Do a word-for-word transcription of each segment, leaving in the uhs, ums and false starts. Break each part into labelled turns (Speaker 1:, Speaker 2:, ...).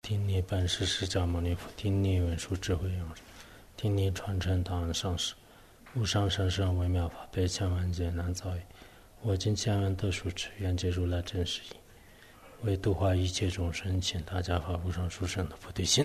Speaker 1: 听你本师释迦牟尼佛，听你文殊智慧勇士，听你传承档案上师，无上甚深微妙法，百千万劫难遭遇。我今千万得殊持，愿解如来真实义，为度化一切众生，请大家发无上殊胜的菩提心。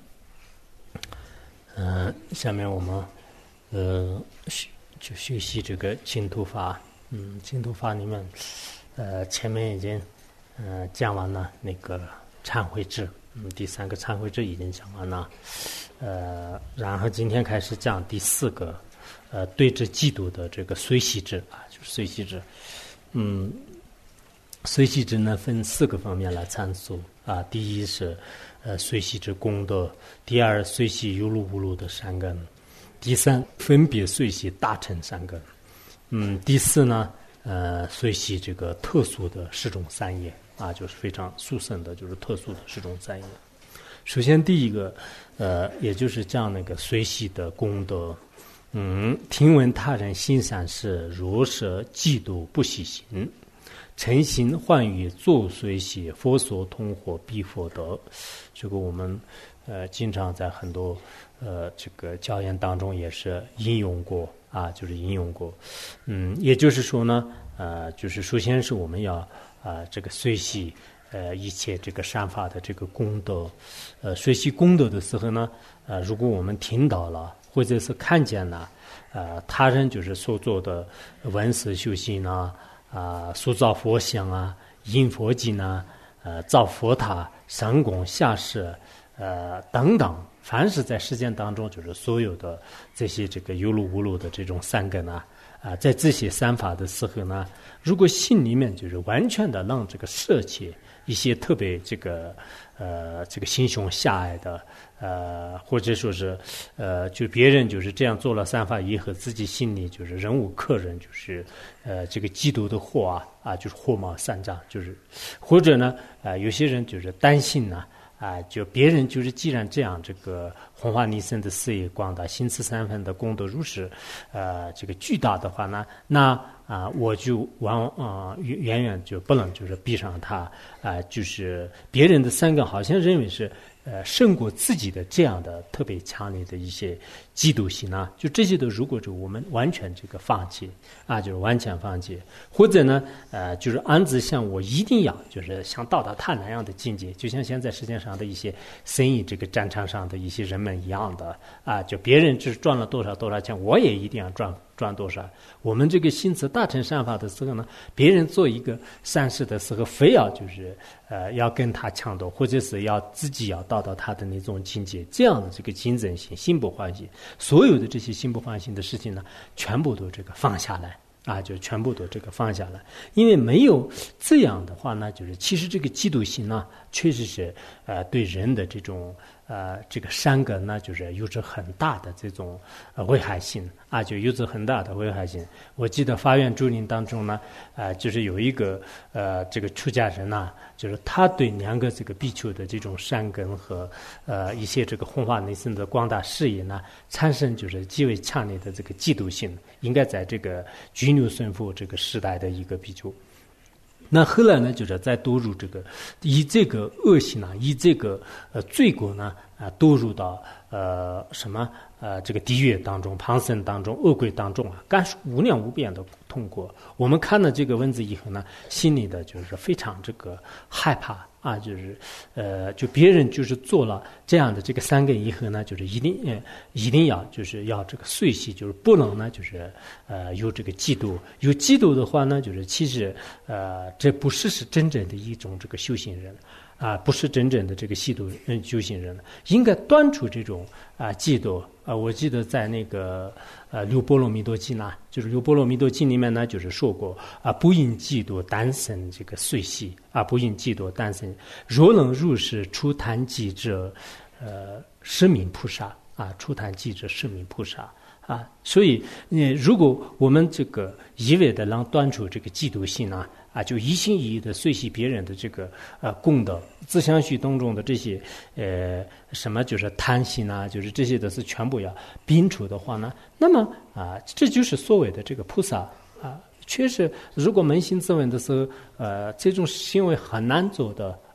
Speaker 1: 嗯、呃，下面我们呃就学习这个净土法。嗯，净土法里面，呃，前面已经呃讲完了那个忏悔制。嗯，第三个忏悔制已经讲完了，呃，然后今天开始讲第四个，呃，对治嫉妒的这个随喜制啊，就是随喜制。嗯，随喜制呢分四个方面来阐述啊，第一是呃随喜之功德，第二随喜有漏无漏的善根，第三分别随喜大乘善根，嗯，第四呢呃随喜这个特殊的十种善业。啊，就是非常殊胜的，就是特殊的十种善业。首先，第一个，呃，也就是讲那个随喜的功德。嗯，听闻他人行善事，若是嫉妒不喜行，诚心欢愉作随喜，佛所通获必获得。这个我们呃经常在很多呃这个教言当中也是引用过啊，就是引用过。嗯，也就是说呢，呃，就是首先是我们要。啊，这个随喜，呃，一切这个善法的这个功德，呃，随喜功德的时候呢，呃，如果我们听到了，或者是看见了，呃，他人就是所做的闻思修行啊，啊，塑造佛像啊，印佛经啊，呃，造佛塔、上供下施，呃，等等，凡是在实践当中，就是所有的这些这个有漏无漏的这种善根啊。啊，在这些三法的时候呢，如果心里面就是完全的让这个舍弃一些特别这个呃这个心胸狭隘的呃或者说是呃就别人就是这样做了三法以后，自己心里就是忍无可忍，就是呃这个嫉妒的火啊啊就是火冒三丈，就是或者呢啊、呃、有些人就是担心呢。啊，就别人就是既然这样，这个弘化利生的事业广大，行持三分的功德如是，呃，这个巨大的话呢，那啊、呃，我就往啊、呃、远远就不能就是避上他啊、呃，就是别人的三个好像认为是呃胜过自己的这样的特别强烈的一些嫉妒心啊，就这些都如果就我们完全这个放弃啊，就是完全放弃，或者呢，呃，就是暗自像我一定要就是像到达他那样的境界，就像现在世界上的一些生意这个战场上的一些人们一样的啊，就别人只赚了多少多少钱，我也一定要赚赚多少。我们这个行持大乘善法的时候呢，别人做一个善事的时候，非要就是呃要跟他抢夺，或者是要自己要到到他的那种境界，这样的这个竞争性、心不欢喜，所有的这些心不欢喜的事情呢，全部都这个放下来。啊，就全部都这个放下来，因为没有这样的话呢，就是其实这个嫉妒心呢，确实是呃对人的这种呃这个善根呢，就是有着很大的这种呃危害性啊，就有着很大的危害性。我记得法院竹林当中呢，呃，就是有一个呃这个出家人呐、啊，就是他对两个这个比丘的这种善根和呃一些这个弘化内生的广大事业呢，产生就是极为强烈的这个嫉妒心，应该在这个拘牛顺父这个时代的一个比丘。那后来呢，就是再堕入这个以这个恶行啊，以这个呃罪过呢啊堕入到呃什么呃这个地狱当中、旁生当中、恶鬼当中啊，感受无量无边的痛苦。我们看了这个文字以后呢，心里的就是非常这个害怕啊，就是呃就别人就是做了这样的这个三根以后呢，就是一定呃一定要就是要这个随喜，就是不能呢就是呃有这个嫉妒，有嫉妒的话呢，就是其实呃这不是是真正的一种这个修行人。啊，不是真正的这个嫉妒嗯修行人，应该断除这种啊嫉妒啊。我记得在那个呃《六波罗蜜多经》呢，就是《六波罗蜜多经》里面呢，就是说过啊，不因嫉妒单生这个随喜啊，不因嫉妒单生，若能入世出贪嫉者，呃，是名菩萨啊，出贪嫉者是名菩萨。啊，所以，呃，如果我们这个一味的让断除这个嫉妒心呢，啊，就一心一意的随喜别人的这个呃功德，自相续当中的这些呃什么就是贪心啊，就是这些都是全部要摒除的话呢，那么啊，这就是所谓的这个菩萨啊。确实，如果扪心自问的时候，呃，这种行为很难做的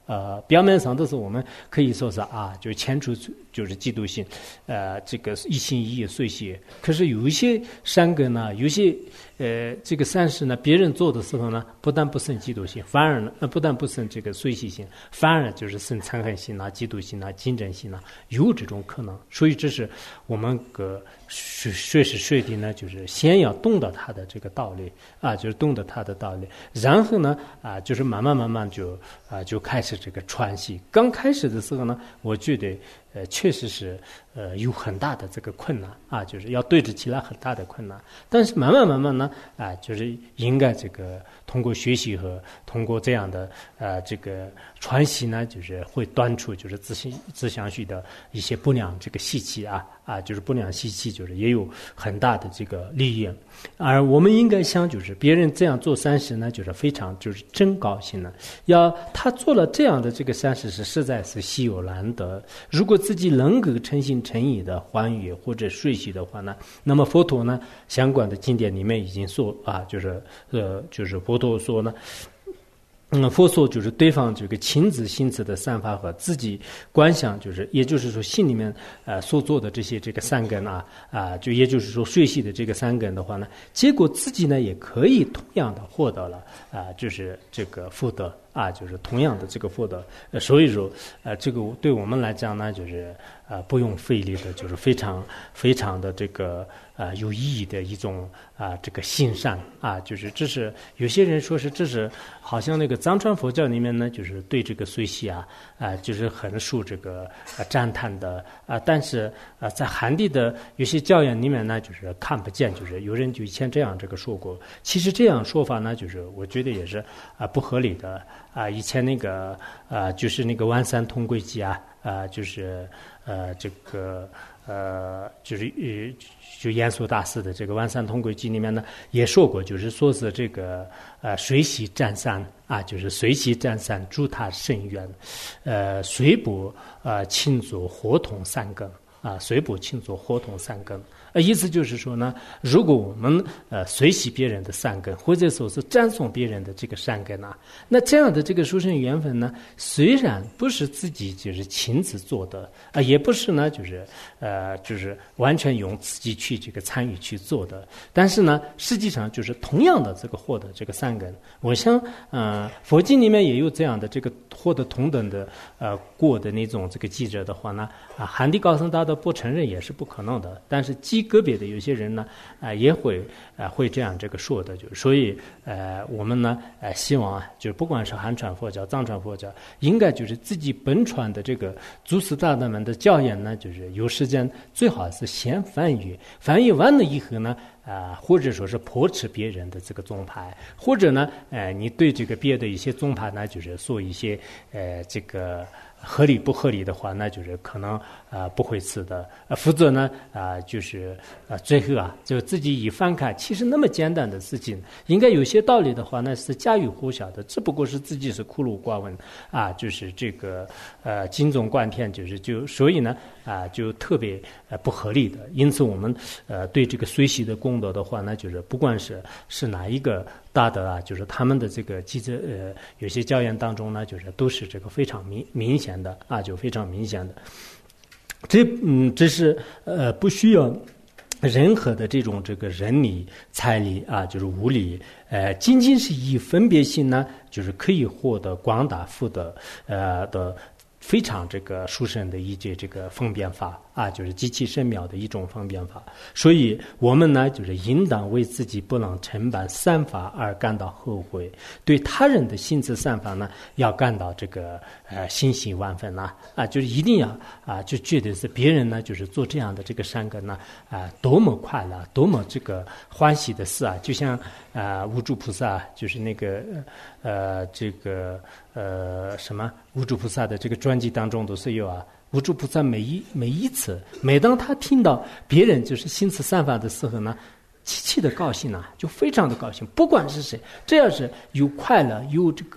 Speaker 1: 呃，表面上都是我们可以说是啊，就是牵出就是嫉妒心，呃，这个一心一意碎屑。可是有一些善根呢，有些呃这个善事呢，别人做的时候呢，不但不生嫉妒心，反而呢，呃，不但不生这个碎屑心，反而就是生嗔恨心啊、嫉妒心啊、竞争心啊，有这种可能。所以这是我们个学学是学的呢，就是先要懂得它的这个道理啊，就是懂得它的道理，然后呢啊，就是慢慢慢慢就啊就开始这个传习。刚开始的时候呢，我觉得呃确实是呃有很大的这个困难啊，就是要对峙起来很大的困难。但是慢慢慢慢呢啊，就是应该这个通过学习和通过这样的呃这个传习呢，就是会断除就是自信自相续的一些不良这个习气啊啊，就是不良习气，就是也有很大的这个利益。而我们应该想，就是别人这样做善事呢，就是非常就是真高兴了。要他做了这样的这个善事是实在是稀有难得。如果自己能够诚心诚意的欢愉或者睡习的话呢，那么佛陀呢相关的经典里面已经说啊，就是呃就是佛陀说呢。嗯，佛说就是对方这个亲自心智的散发和自己观想，就是也就是说心里面呃所做的这些这个善根啊啊，就也就是说睡习的这个善根的话呢，结果自己呢也可以同样的获得了啊，就是这个福德啊，就是同样的这个福德。呃，所以说呃这个对我们来讲呢，就是呃不用费力的，就是非常非常的这个呃有意义的一种啊、呃、这个行善啊，就是这是有些人说是这是好像那个藏传佛教里面呢，就是对这个随喜啊啊、呃、就是很受这个呃赞叹的啊、呃，但是啊、呃、在汉地的有些教言里面呢，就是看不见，就是有人就以前这样这个说过。其实这样说法呢，就是我觉得也是啊、呃、不合理的啊、呃。以前那个啊、呃、就是那个万三通规记啊啊、呃、就是呃这个。呃，就是呃，就严肃大师的这个《万三通规记》里面呢，也说过，就是说是这个呃，随喜占三啊，就是随喜占三，助他甚远，呃，随补呃庆祝活同三根啊，随补庆祝活同三根。呃，意思就是说呢，如果我们呃随喜别人的善根，或者说是赞颂别人的这个善根啊，那这样的这个殊胜缘分呢，虽然不是自己就是亲自做的啊、呃，也不是呢就是呃就是完全用自己去这个参与去做的，但是呢，实际上就是同样的这个获得这个善根，我想呃佛经里面也有这样的这个获得同等的呃过的那种这个记者的话呢，啊，韩地高僧大德不承认也是不可能的，但是基个别的有些人呢，啊、呃，也会啊、呃、会这样这个说的，就所以呃我们呢呃希望啊，就是不管是汉传佛教、藏传佛教，应该就是自己本传的这个祖师大德们的教言呢，就是有时间最好是先翻译，翻译完了以后呢。啊、呃，或者说是驳斥别人的这个宗派，或者呢，呃，你对这个别的一些宗派呢，就是做一些呃这个合理不合理的话，那就是可能啊、呃、不会吃的，呃，否则呢啊、呃、就是呃最后啊就自己一翻看，其实那么简单的事情，应该有些道理的话呢是家喻户晓的，只不过是自己是孤陋寡闻啊，就是这个呃精忠贯天，就是就所以呢啊、呃、就特别呃不合理的，因此我们呃对这个随喜的功德的话呢，就是不管是是哪一个大德啊，就是他们的这个记者呃有些教言当中呢，就是都是这个非常明明显的啊，就非常明显的。这嗯，这是呃不需要任何的这种这个人力、财力啊，就是物力，呃，仅仅是以分别心呢，就是可以获得广大福德呃的。非常这个殊胜的一节这个分辨法啊，就是极其深妙的一种分辨法。所以我们呢，就是应当为自己不能承办善法而感到后悔，对他人的心智善法呢，要感到这个呃欣喜万分呐啊，就是一定要啊，就觉得是别人呢，就是做这样的这个善根呢啊，多么快乐，多么这个欢喜的事啊！就像啊无著菩萨，就是那个呃这个呃什么无著菩萨的这个专辑当中都是有啊。无著菩萨每一每一次，每当他听到别人就是心慈善法的时候呢，极其的高兴啊，就非常的高兴。不管是谁，只要是有快乐、有这个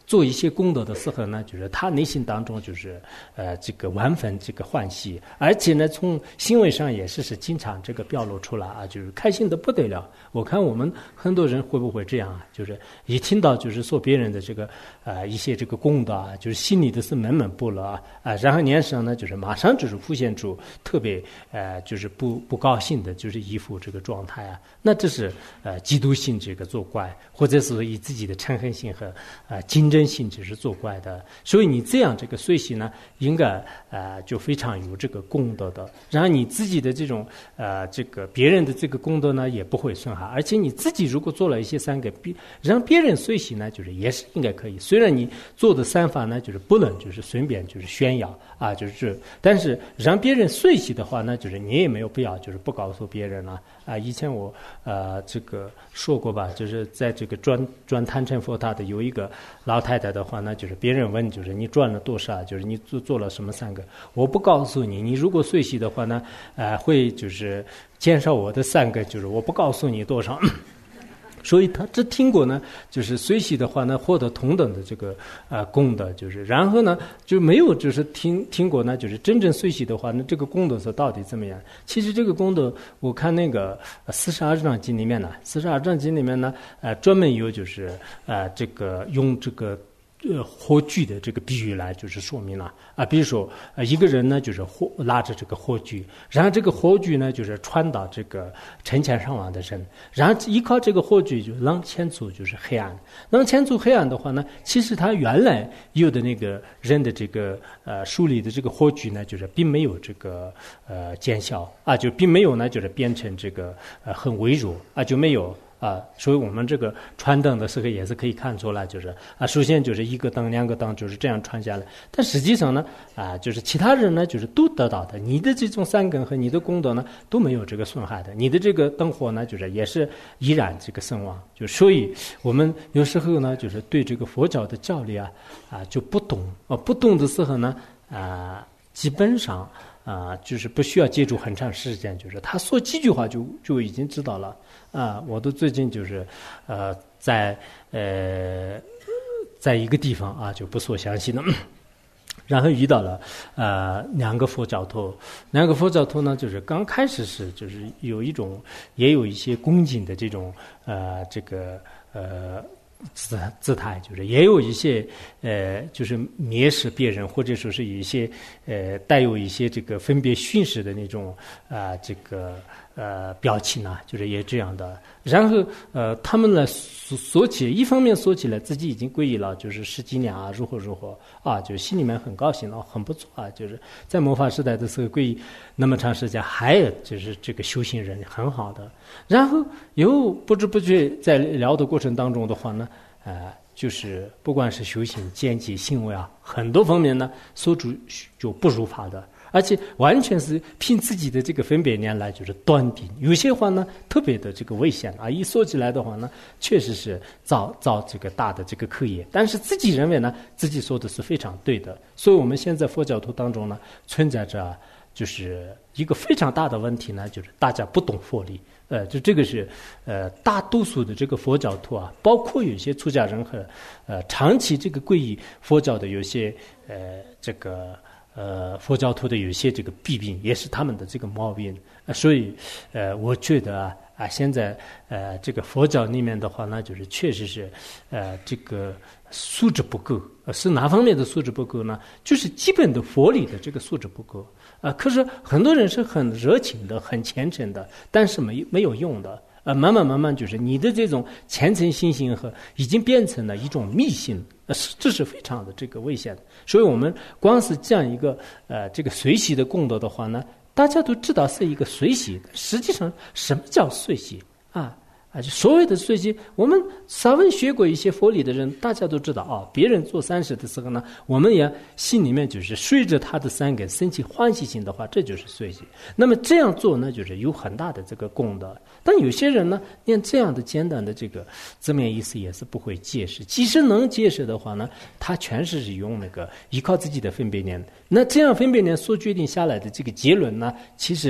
Speaker 1: 做一些功德的时候呢，就是他内心当中就是呃这个万分这个欢喜，而且呢从行为上也是是经常这个表露出来啊，就是开心的不得了。我看我们很多人会不会这样啊？就是一听到就是说别人的这个呃一些这个功德啊，就是心里的是闷闷不乐啊，啊，然后脸上呢就是马上就是浮现出特别呃就是不不高兴的，就是一副这个状态啊。那这是呃嫉妒心这个作怪，或者是以自己的嗔恨心和呃竞争心就是作怪的。所以你这样这个随喜呢，应该呃就非常有这个功德的。然后你自己的这种呃这个别人的这个功德呢也不会损害，而且你自己如果做了一些善根，让别人随喜呢，就是也是应该可以。虽然你做的善法呢，就是不能就是顺便就是宣扬啊，就是但是让别人随喜的话呢，就是你也没有必要就是不告诉别人了啊。以前我呃这个说过吧，就是在这个转转坛城佛塔的有一个老太太的话呢，就是别人问就是你转了多少，就是你做做了什么善根，我不告诉你，你如果随喜的话呢，呃会就是减少我的善根，就是我不告诉你多少。所以他只听过呢，就是随喜的话呢，获得同等的这个呃功德，就是然后呢就没有就是听听过呢，就是真正随喜的话，那这个功德是到底怎么样？其实这个功德，我看那个四十二章经里面呢，四十二章经里面呢，呃专门有就是呃这个用这个。呃，火炬的这个比喻来就是说明了啊，比如说呃一个人呢就是火拉着这个火炬，然后这个火炬呢就是传到这个成千上万的人，然后依靠这个火炬就能牵出就是黑暗，能牵出黑暗的话呢，其实他原来有的那个人的这个呃树立的这个火炬呢，就是并没有这个呃见效啊，就并没有呢就是变成这个呃很微弱啊，就没有。啊，所以我们这个传灯的时候也是可以看出来，就是啊，首先就是一个灯、两个灯就是这样传下来，但实际上呢，啊，就是其他人呢，就是都得到的，你的这种善根和你的功德呢都没有这个损害的，你的这个灯火呢，就是也是依然这个声望，就所以我们有时候呢，就是对这个佛教的教理啊，啊就不懂啊，不懂的时候呢，啊，基本上。啊、呃，就是不需要接触很长时间，就是他说几句话就就已经知道了啊、呃。我都最近就是呃在呃在一个地方啊，就不说详细的，然后遇到了呃两个佛教徒，两个佛教徒呢，就是刚开始是就是有一种也有一些恭敬的这种呃这个呃。姿姿态就是也有一些呃，就是蔑视别人，或者说是有一些呃带有一些这个分别训示的那种啊、呃、这个呃表情啊，就是也这样的。然后呃，他们呢说说起，一方面说起来自己已经皈依了，就是十几年啊，如何如何啊，就心里面很高兴了，很不错啊，就是在末法时代的时候皈依那么长时间，还有就是这个修行人很好的。然后又不知不觉在聊的过程当中的话呢，呃，就是不管是修行、见解、行为啊，很多方面呢，所主就不如法的。而且完全是凭自己的这个分别念来就是断定，有些话呢特别的这个危险啊，一说起来的话呢，确实是造造这个大的这个课业，但是自己认为呢，自己说的是非常对的，所以我们现在佛教徒当中呢，存在着就是一个非常大的问题呢，就是大家不懂佛理。呃，就这个是，呃，大多数的这个佛教徒啊，包括有些出家人和，呃，长期这个皈依佛教的有些，呃，这个。呃，佛教徒的有些这个弊病，也是他们的这个毛病，呃、所以，呃，我觉得啊，啊，现在呃，这个佛教里面的话呢，就是确实是，呃，这个素质不够，呃，是哪方面的素质不够呢？就是基本的佛理的这个素质不够，啊、呃，可是很多人是很热情的、很虔诚的，但是没没有用的。呃，慢慢慢慢，就是你的这种虔诚信心和已经变成了一种迷信，呃，这是非常的这个危险的。所以我们光是这样一个呃这个随喜的功德的话呢，大家都知道是一个随喜，实际上什么叫随喜啊？啊，就所谓的随喜，我们稍微学过一些佛理的人，大家都知道啊。别人做善事的时候呢，我们也心里面就是随着他的善根升起欢喜心的话，这就是随喜。那么这样做呢，就是有很大的这个功德。但有些人呢，连这样的简单的这个字面意思也是不会解释。即使能解释的话呢，他全是用那个依靠自己的分别念。那这样分别念所决定下来的这个结论呢，其实。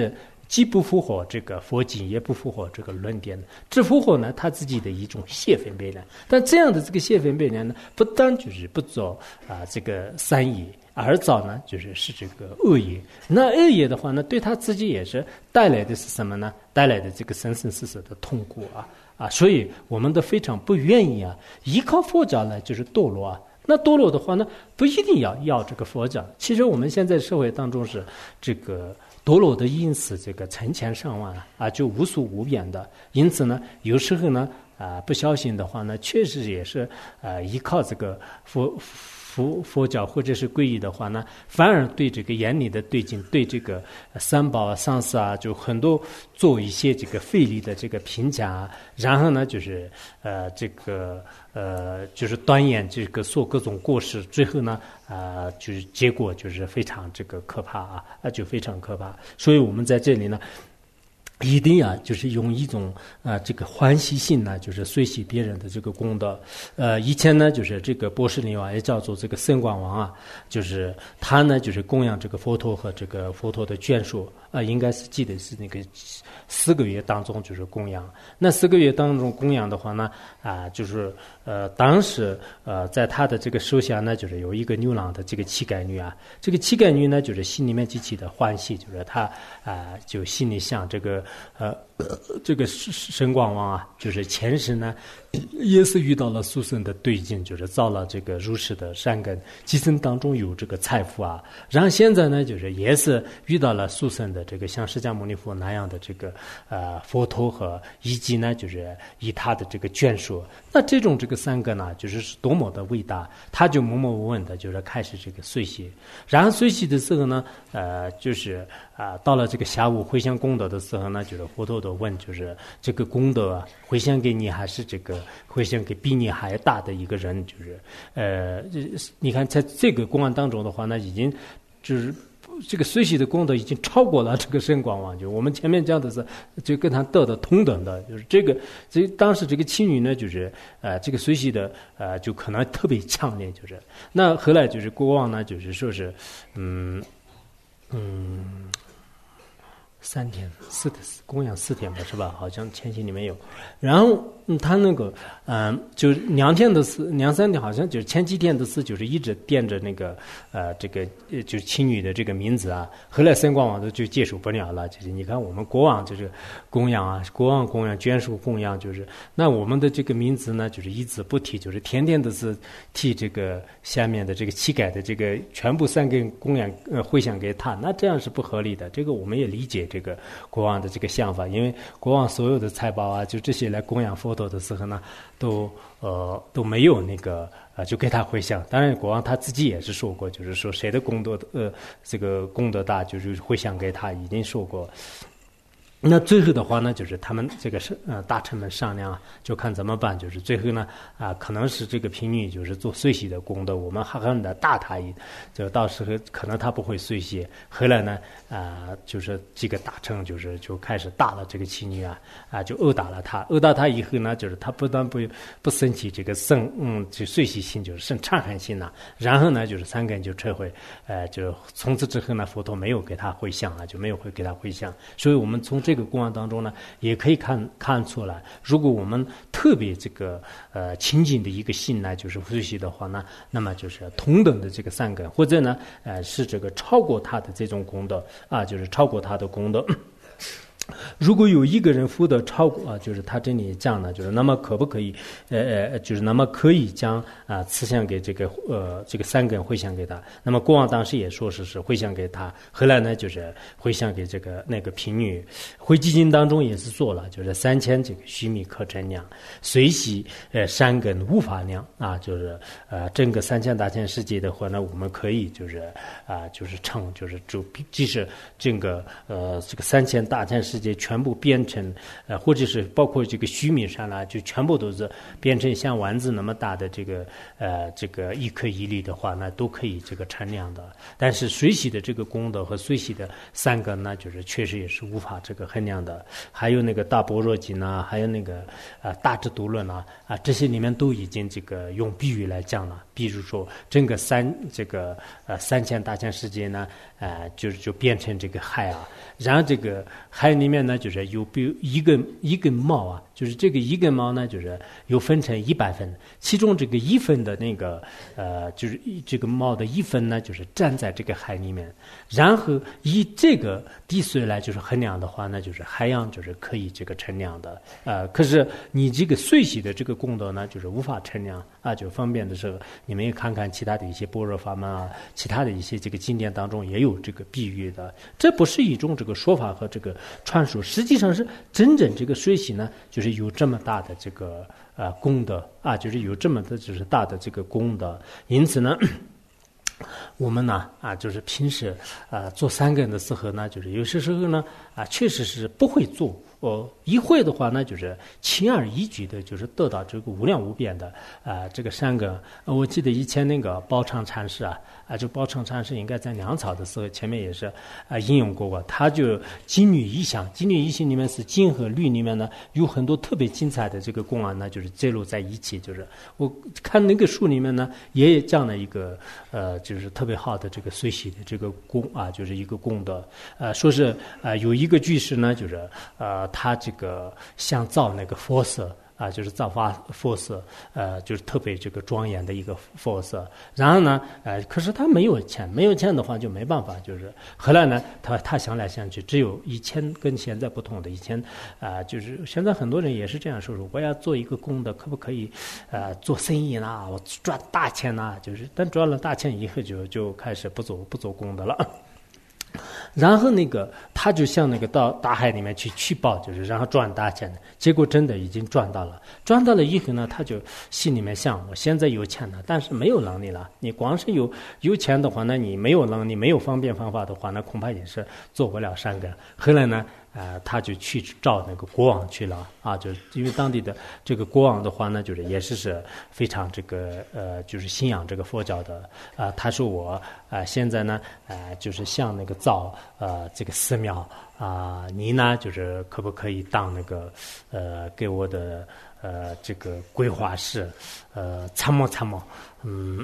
Speaker 1: 既不符合这个佛经，也不符合这个论点，只符合呢他自己的一种谢分别量。但这样的这个谢分别量呢，不但就是不走啊、呃、这个三业，而造呢就是是这个恶业。那恶业的话呢，对他自己也是带来的是什么呢？带来的这个生生死死的痛苦啊啊！所以我们都非常不愿意啊，依靠佛教呢就是堕落啊。那堕落的话呢，不一定要要这个佛教。其实我们现在社会当中是这个堕落的因此这个成千上万啊，就无数无边的。因此呢，有时候呢啊不小心的话呢，确实也是啊依靠这个佛。佛佛教或者是皈依的话呢，反而对这个严厉的对境，对这个三宝啊、上师啊，就很多做一些这个费力的这个评价啊，然后呢，就是呃这个呃就是断言这个说各种过失，最后呢啊、呃、就是结果就是非常这个可怕啊，啊就非常可怕。所以我们在这里呢。一定啊，就是用一种啊、呃、这个欢喜心呢，就是随喜别人的这个功德。呃，以前呢，就是这个波斯匿王也叫做这个圣光王啊，就是他呢，就是供养这个佛陀和这个佛陀的眷属啊、呃，应该是记得是那个四个月当中就是供养。那四个月当中供养的话呢，啊、呃，就是呃，当时呃，在他的这个手下呢，就是有一个牛郎的这个乞丐女啊，这个乞丐女呢，就是心里面极其的欢喜，就是他啊、呃，就心里想这个。呃，这个神光王啊，就是前世呢，也是遇到了殊胜的对境，就是造了这个如是的善根，今生当中有这个财富啊。然后现在呢，就是也是遇到了殊胜的这个像释迦牟尼佛那样的这个呃佛陀和以及呢，就是以他的这个眷属。那这种这个三个呢，就是多么的伟大，他就默默无闻的，就是开始这个随喜。然后随喜的时候呢，呃，就是啊、呃，到了这个下午回向功德的时候呢，就是佛陀都问，就是这个功德啊，回向给你还是这个回向给比你还大的一个人？就是呃，你看在这个公案当中的话呢，已经就是。这个随喜的功德已经超过了这个圣光王，就我们前面讲的是，就跟他得的同等的，就是这个，这当时这个妻女呢，就是呃，这个随喜的呃，就可能特别强烈，就是那后来就是国王呢，就是说是，嗯嗯，三天四供养四天吧，是吧？好像前期里面有，然后、嗯、他那个嗯、呃，就两天的事，两三天好像就是前几天的事，就是一直惦着那个呃这个呃就是妻女的这个名字啊。后来圣光王就接受不了了，就是你看我们国王就是供养啊，国王供养眷属供养，就是那我们的这个名字呢，就是一字不提，就是天天都是替这个下面的这个乞丐的这个全部三根供养呃回向给他，那这样是不合理的。这个我们也理解这个国王的这个想法，因为国王所有的财宝啊，就这些来供养佛陀的时候呢，都呃都没有那个呃就给他回向。当然，国王他自己也是说过，就是说谁的功德呃这个功德大，就是回向给他，已经说过。那最后的话呢，就是他们这个是呃大臣们商量啊，就看怎么办。就是最后呢啊、呃，可能是这个贫女就是做随喜的功德，我们狠狠的打他一，就到时候可能他不会随喜。后来呢啊、呃，就是几个大臣就是就开始打了这个妻女啊啊、呃，就殴打了他。殴打他以后呢，就是他不但不不生起这个生嗯就随喜心，就是生嗔恨心呐。然后呢，就是三根就撤回，呃，就从此之后呢，佛陀没有给他回向了，就没有会给他回向。所以我们从这个公案当中呢，也可以看看出来，如果我们特别这个呃清净的一个心呢，就是随喜的话呢，那么就是同等的这个三根，或者呢呃是这个超过他的这种功德啊，就是超过他的功德。如果有一个人福德超过啊，就是他这里讲呢，就是那么可不可以，呃呃，就是那么可以将啊慈祥给这个呃这个三根回向给他。那么国王当时也说是是回向给他，后来呢就是回向给这个那个贫女。回基金当中也是做了，就是三千这个须弥可称量，随喜呃三根无法量啊，就是呃整个三千大千世界的话呢，我们可以就是啊、呃、就是称就是就即使整个呃这个三千大千世界。 世界全部变成呃，或者是包括这个须弥山啦，就全部都是变成像丸子那么大的这个呃这个一颗一粒的话，那都可以这个乘凉的。但是水洗的这个功德和水洗的三个呢，就是确实也是无法这个衡量的。还有那个大般若经啊，还有那个呃大智度论啊，啊这些里面都已经这个用比喻来讲了。比如说整个三这个呃三千大千世界呢，呃就就变成这个海啊，然后这个海里面呢，就是有比如一根一根毛啊，就是这个一根毛呢，就是又分成一百分，其中这个一分的那个呃就是这个毛的一分呢，就是站在这个海里面，然后以这个地水来就是衡量的话呢，就是海洋就是可以这个称量的，呃可是你这个水洗的这个功德呢，就是无法称量啊，就方便的时候。你们也看看其他的一些般若法门啊，其他的一些这个经典当中也有这个比喻的，这不是一种这个说法和这个传说，实际上是真正这个水洗呢，就是有这么大的这个呃功德啊，就是有这么的就是大的这个功德，因此呢。我们呢啊，就是平时啊做三根的时候呢，就是有些时候呢啊，确实是不会做。哦，一会的话呢，就是轻而易举的，就是得到这个无量无边的啊、呃、这个善根。我记得以前那个宝昌禅师啊，啊，就宝昌禅师应该在粮草的时候，前面也是啊引用过过，他就金律一项，金律一项里面是金和律里面呢有很多特别精彩的这个公案呢，就是揭露在一起。就是我看那个书里面呢，也讲了一个呃，就是特别好的这个水洗的这个功啊，就是一个功德。呃，说是呃有一个居士呢，就是呃。他这个想造那个佛色啊，就是造发佛色，呃，就是特别这个庄严的一个佛色。然后呢，呃，可是他没有钱，没有钱的话就没办法。就是后来呢，他他想来想去，只有以前跟现在不同的，以前啊、呃，就是现在很多人也是这样说说，我要做一个功德，可不可以呃做生意啦？我赚大钱啦？就是但赚了大钱以后就就开始不做不做功德了。然后那个他就向那个到大海里面去取宝，就是然后赚大钱的，结果真的已经赚到了。赚到了以后呢，他就心里面想：我现在有钱了，但是没有能力了。你光是有有钱的话，那你没有能力、没有方便方法的话，那恐怕也是做不了善根。后来呢？呃，他就去找那个国王去了啊，就是因为当地的这个国王的话呢，就是也是是非常这个呃，就是信仰这个佛教的啊、呃。他说我啊、呃，现在呢呃，就是像那个造呃这个寺庙啊、呃，你呢就是可不可以当那个呃给我的呃这个规划师呃参谋参谋，嗯，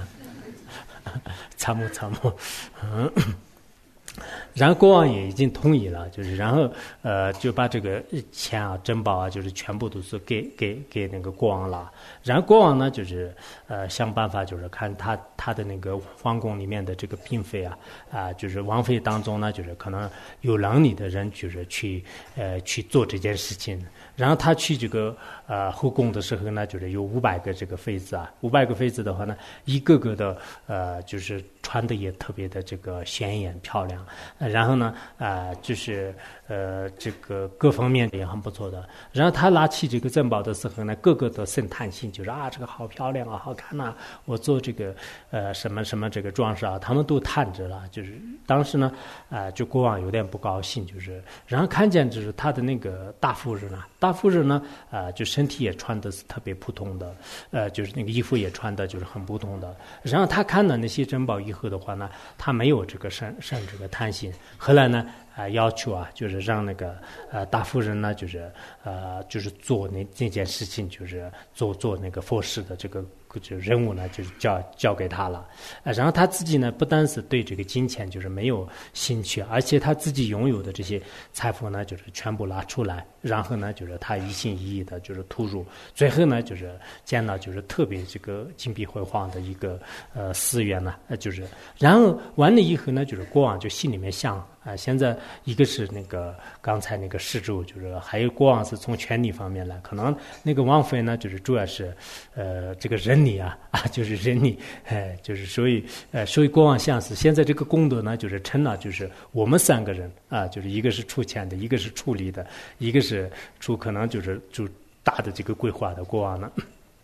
Speaker 1: 参谋参谋，嗯。然后国王也已经同意了，就是然后呃就把这个钱啊、珍宝啊，就是全部都是给给给那个国王了。然后国王呢，就是呃想办法，就是看他他的那个皇宫里面的这个嫔妃啊啊、呃，就是王妃当中呢，就是可能有能力的人，就是去呃去做这件事情。然后他去这个呃后宫的时候呢，就是有五百个这个妃子啊，五百个妃子的话呢，一个个的呃就是穿的也特别的这个显眼漂亮。然后呢，啊、呃，就是呃，这个各方面也很不错的。然后他拿起这个珍宝的时候呢，个个都甚叹息，就是啊，这个好漂亮啊，好看呐、啊！我做这个呃什么什么这个装饰啊，他们都叹着了。就是当时呢，啊、呃，就国王有点不高兴，就是然后看见就是他的那个大夫人啊，大夫人呢，啊、呃，就身体也穿的是特别普通的，呃，就是那个衣服也穿的就是很普通的。然后他看了那些珍宝以后的话呢，他没有这个生生这个贪心。后来呢，啊、呃，要求啊，就是让那个呃大夫人呢，就是呃就是做那那件事情，就是做做那个佛事的这个就任务呢，就是交交给他了。呃，然后他自己呢，不单是对这个金钱就是没有兴趣，而且他自己拥有的这些财富呢，就是全部拿出来，然后呢，就是他一心一意的就是投入，最后呢，就是建了就是特别这个金碧辉煌的一个呃寺院呢，呃就是然后完了以后呢，就是国王就心里面想。啊，现在一个是那个刚才那个施主，就是还有国王是从权力方面来，可能那个王妃呢，就是主要是呃这个人力啊啊，就是人力，哎，就是所以呃所以国王想是现在这个功德呢，就是成了就是我们三个人啊，就是一个是出钱的，一个是出力的，一个是出可能就是就大的这个规划的国王呢。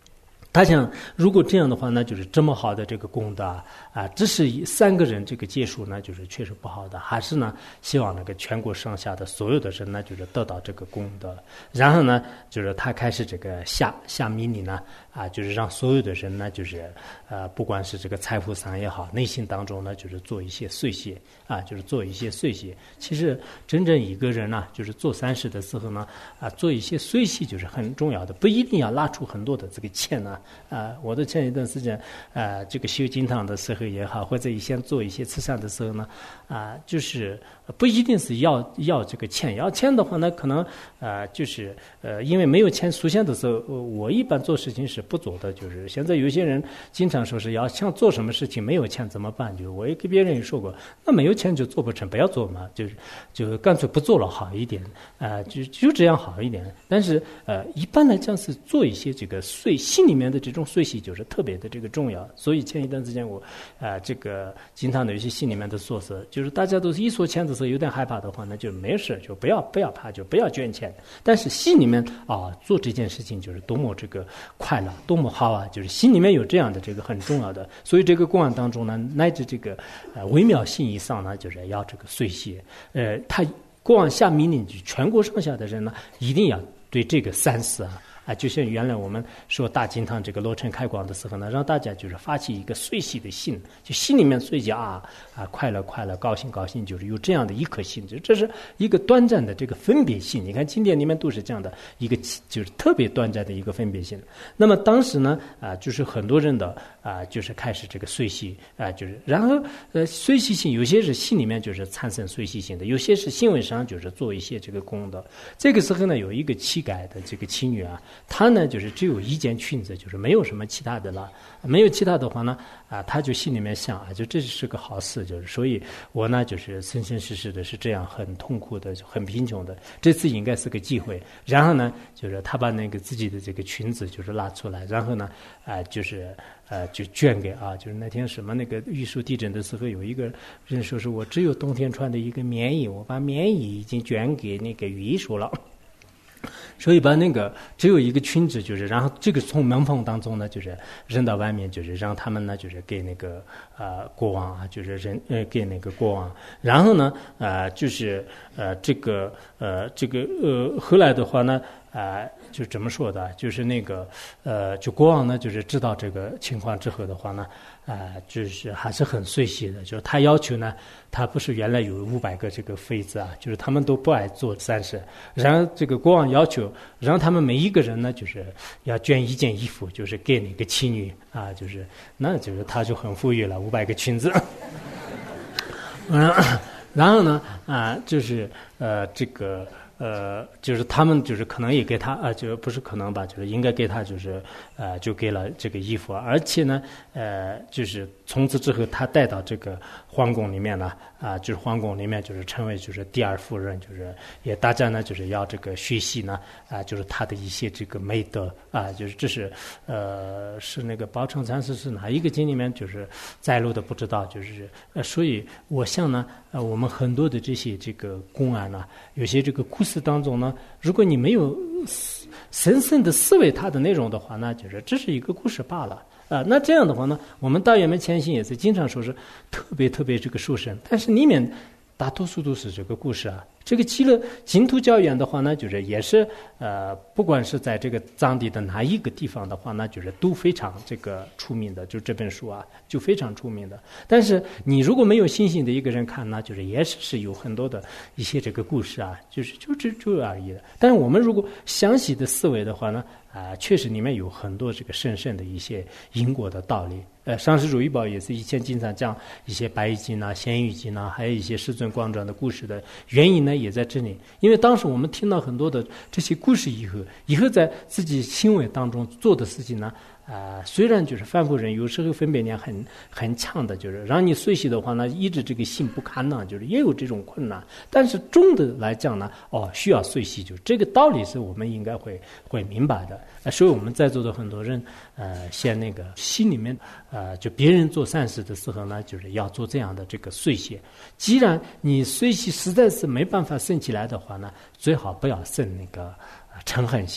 Speaker 1: 他想，如果这样的话，那就是这么好的这个功德啊，啊，这是以三个人这个结束呢，就是确实不好的，还是呢，希望那个全国上下的所有的人呢，就是得到这个功德。然后呢，就是他开始这个下下命令呢，啊，就是让所有的人呢，就是呃，不管是这个财富上也好，内心当中呢，就是做一些碎屑啊，就是做一些碎屑。其实真正一个人呢，就是做善事的时候呢，啊，做一些碎屑就是很重要的，不一定要拉出很多的这个钱呢。啊，我的前一段时间，啊，这个修金堂的时候也好，或者以前做一些慈善的时候呢，啊，就是不一定是要要这个钱，要钱的话呢，可能啊，就是呃，因为没有钱出现的时候，我一般做事情是不做的。就是现在有些人经常说是要想做什么事情，没有钱怎么办？就我也给别人也说过，那没有钱就做不成，不要做嘛，就是就干脆不做了好一点，啊，就就这样好一点。但是呃，一般来讲是做一些这个碎心里面的这种碎息，就是特别的这个重要。所以前一段时间我啊、呃，这个经常的有些心里面的说是，就是大家都是一说钱的时候有点害怕的话，那就没事，就不要不要怕，就不要捐钱。但是心里面啊，做这件事情就是多么这个快乐，多么好啊，就是心里面有这样的这个很重要的。所以这个公案当中呢，乃至这个呃微妙性以上呢，就是要这个碎息。呃，他公案下命令，全国上下的人呢，一定要对这个三思啊。啊，就像原来我们说大金堂这个罗城开光的时候呢，让大家就是发起一个随喜的心，就心里面随喜啊啊快乐快乐，高兴高兴，就是有这样的一颗心，就这是一个短暂的这个分别心。你看经典里面都是这样的一个，就是特别短暂的一个分别心。那么当时呢啊，就是很多人的啊，就是开始这个随喜啊，就是然后呃随喜心，有些是心里面就是产生随喜心的，有些是行为上就是做一些这个功德。这个时候呢，有一个乞丐的这个妻女啊。他呢，就是只有一件裙子，就是没有什么其他的了。没有其他的话呢，啊，他就心里面想啊，就这是个好事，就是所以我呢，就是生生世世的是这样很痛苦的，很贫穷的。这次应该是个机会。然后呢，就是他把那个自己的这个裙子就是拉出来，然后呢，啊，就是呃，就捐给啊，就是那天什么那个玉树地震的时候，有一个人说是我只有冬天穿的一个棉衣，我把棉衣已经捐给那个玉树了。所以把那个只有一个裙子，就是然后这个从门缝当中呢，就是扔到外面，就是让他们呢，就是给那个呃国王啊，就是扔呃给那个国王。然后呢，呃就是呃这个呃这个呃后来的话呢，啊、呃、就怎么说的，就是那个呃就国王呢，就是知道这个情况之后的话呢。啊、呃，就是还是很随喜的，就是他要求呢，他不是原来有五百个这个妃子啊，就是他们都不爱做善事，然后这个国王要求让他们每一个人呢，就是要捐一件衣服，就是给那个妻女啊，就是那就是他就很富裕了，五百个裙子。嗯，然后呢，啊、呃，就是呃这个。呃，就是他们就是可能也给他啊、呃，就不是可能吧，就是应该给他，就是呃，就给了这个衣服，而且呢，呃，就是从此之后他带到这个皇宫里面呢，啊、呃，就是皇宫里面就是成为就是第二夫人，就是也大家呢就是要这个学习呢，啊、呃，就是他的一些这个美德啊、呃，就是这是呃是那个宝成禅师是哪一个经里面就是摘录的不知道，就是呃，所以我想呢，呃，我们很多的这些这个公案呢，有些这个故事。当中呢，如果你没有深深的思维它的内容的话，那就是这是一个故事罢了啊、呃。那这样的话呢，我们大圆满前行也是经常说是特别特别这个殊胜，但是里面大多数都是这个故事啊。这个极乐净土教院的话呢，就是也是呃，不管是在这个藏地的哪一个地方的话，那就是都非常这个出名的，就这本书啊，就非常出名的。但是你如果没有信心的一个人看，那就是也是是有很多的一些这个故事啊，就是就这就而已的。但是我们如果详细的思维的话呢，啊、呃，确实里面有很多这个深深的一些因果的道理。呃，上师如意宝也是以前经常讲一些白衣经啊、咸鱼经啊，还有一些世尊光传的故事的原因呢，也在这里。因为当时我们听到很多的这些故事以后，以后在自己行为当中做的事情呢，啊、呃，虽然就是凡夫人有时候分别力很很强的，就是让你随喜的话呢，一直这个心不堪呢，就是也有这种困难。但是总的来讲呢，哦，需要随喜，就是这个道理是我们应该会会明白的。呃，所以我们在座的很多人，呃，先那个心里面。呃，就别人做善事的时候呢，就是要做这样的这个随喜。既然你随喜实在是没办法生起来的话呢，最好不要生那个呃嗔恨心，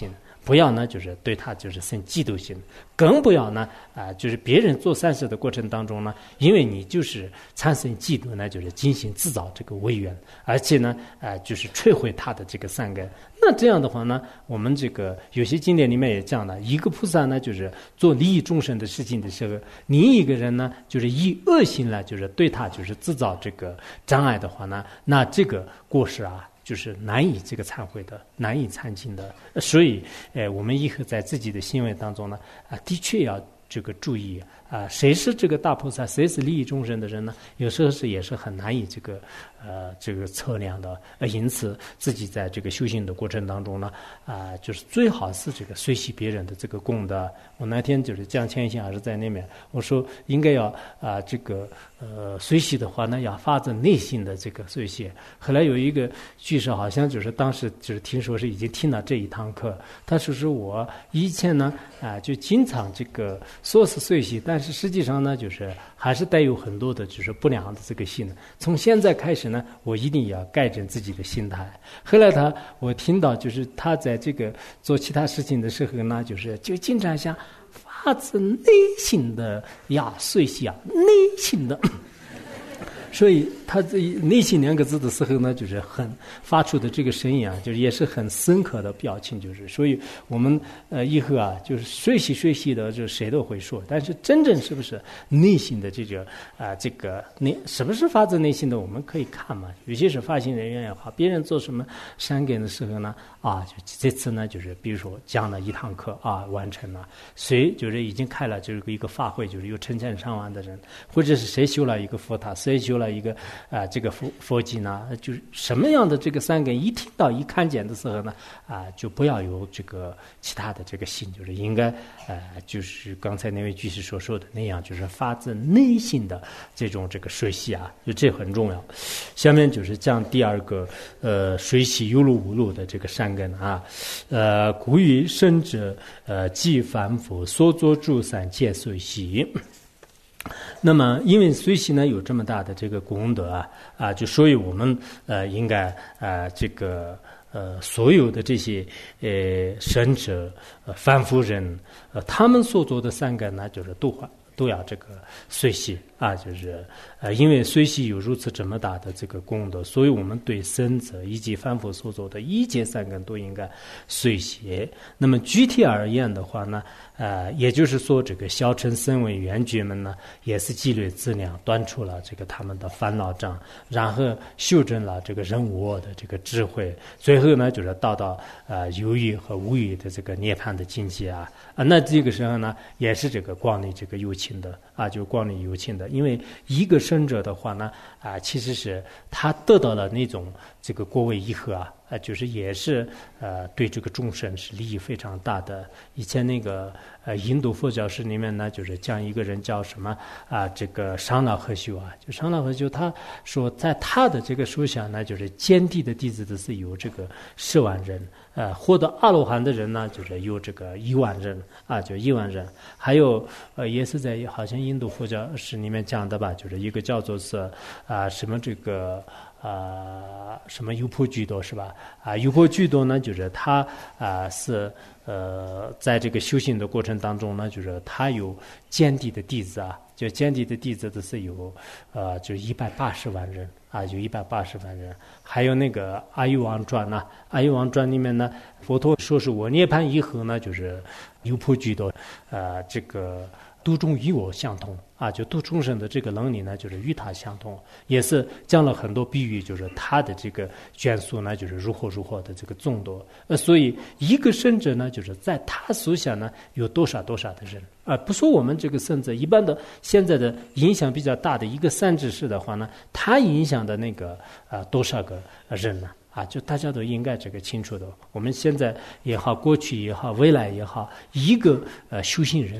Speaker 1: 不要呢就是对他就是生嫉妒心，更不要呢啊、呃、就是别人做善事的过程当中呢，因为你就是产生嫉妒呢，就是进行制造这个违缘，而且呢啊、呃、就是摧毁他的这个善根。那这样的话呢，我们这个有些经典里面也讲了，一个菩萨呢就是做利益众生的事情的时候，另一个人呢就是以恶心来就是对他就是制造这个障碍的话呢，那这个过失啊就是难以这个忏悔的，难以忏尽的。所以，呃，我们以后在自己的行为当中呢，啊，的确要这个注意啊，谁是这个大菩萨，谁是利益众生的人呢？有时候是也是很难以这个呃这个测量的。呃，因此自己在这个修行的过程当中呢，啊，就是最好是这个随喜别人的这个功德。我那天就是讲前行还是在那边，我说应该要啊这个呃随喜的话呢，要发自内心的这个随喜。后来有一个居士好像就是当时就是听说是已经听了这一堂课，他说是我以前呢啊就经常这个说是随喜，但是实际上呢就是还是带有很多的就是不良的这个心的。从现在开始呢，我一定要改正自己的心态。后来他我听到就是他在这个做其他事情的时候呢，就是就经常想发自内心的呀随喜啊，内心的。所以他这内心两个字的时候呢，就是很发出的这个声音啊，就是也是很深刻的表情，就是所以我们呃以后啊，就是随喜随喜的，就谁都会说，但是真正是不是内心的这个啊、呃、这个内是不是发自内心的，我们可以看嘛。有些是发心人员也好，别人做什么善根的时候呢，啊，就这次呢就是比如说讲了一堂课啊，完成了，谁就是已经开了就是一个法会，就是有成千上万的人，或者是谁修了一个佛塔，谁修了一个啊、呃、这个佛佛经呢，就是什么样的这个善根，一听到一看见的时候呢，啊、呃、就不要有这个其他的这个心，就是应该呃就是刚才那位居士所说的那样，就是发自内心的这种这个随喜啊，就这很重要。下面就是讲第二个呃随喜有路无路的这个善根啊，呃故于生者呃即凡夫所作诸善皆随喜。那么，因为随喜呢有这么大的这个功德啊啊，就所以我们呃应该啊这个呃所有的这些呃圣者、呃凡夫人，呃他们所做的善根呢，就是都都要这个随喜啊，就是呃因为随喜有如此这么大的这个功德，所以我们对圣者以及凡夫所做的一切善根都应该随喜。那么具体而言的话呢，呃，也就是说，这个小乘声闻缘觉们呢，也是积累资粮，断除了这个他们的烦恼障，然后修正了这个人我的这个智慧，最后呢，就是到到呃有余和无余的这个涅槃的境界啊啊，那这个时候呢，也是这个光里这个有情的啊，就光里有情的，因为一个生者的话呢，啊，其实是他得到了那种这个果位以后啊。啊，就是也是呃，对这个众生是利益非常大的。以前那个呃，印度佛教史里面呢，就是讲一个人叫什么啊，这个商老和修啊，就商老和修，他说在他的这个书下呢，就是坚地的弟子的是有这个十万人，呃，获得阿罗汉的人呢，就是有这个一万人啊，就一万人。还有呃，也是在好像印度佛教史里面讲的吧，就是一个叫做是啊什么这个。啊、呃，什么优婆居多是吧？啊，优婆居多呢，就是他啊、呃、是呃，在这个修行的过程当中呢，就是他有坚地的弟子啊，就坚地的弟子的是有呃，就一百八十万人啊，有一百八十万人。还有那个阿育王传呢，阿育王传里面呢，佛陀说是我涅槃以后呢，就是优婆居多，呃，这个。度众与我相同啊，就度众生的这个能力呢，就是与他相同，也是讲了很多比喻，就是他的这个眷属呢，就是如何如何的这个众多。呃，所以一个圣者呢，就是在他属下呢有多少多少的人啊、呃。不说我们这个圣者，一般的现在的影响比较大的一个三智士的话呢，他影响的那个啊、呃、多少个人呢？啊，就大家都应该这个清楚的。我们现在也好，过去也好，未来也好，一个呃修行人啊，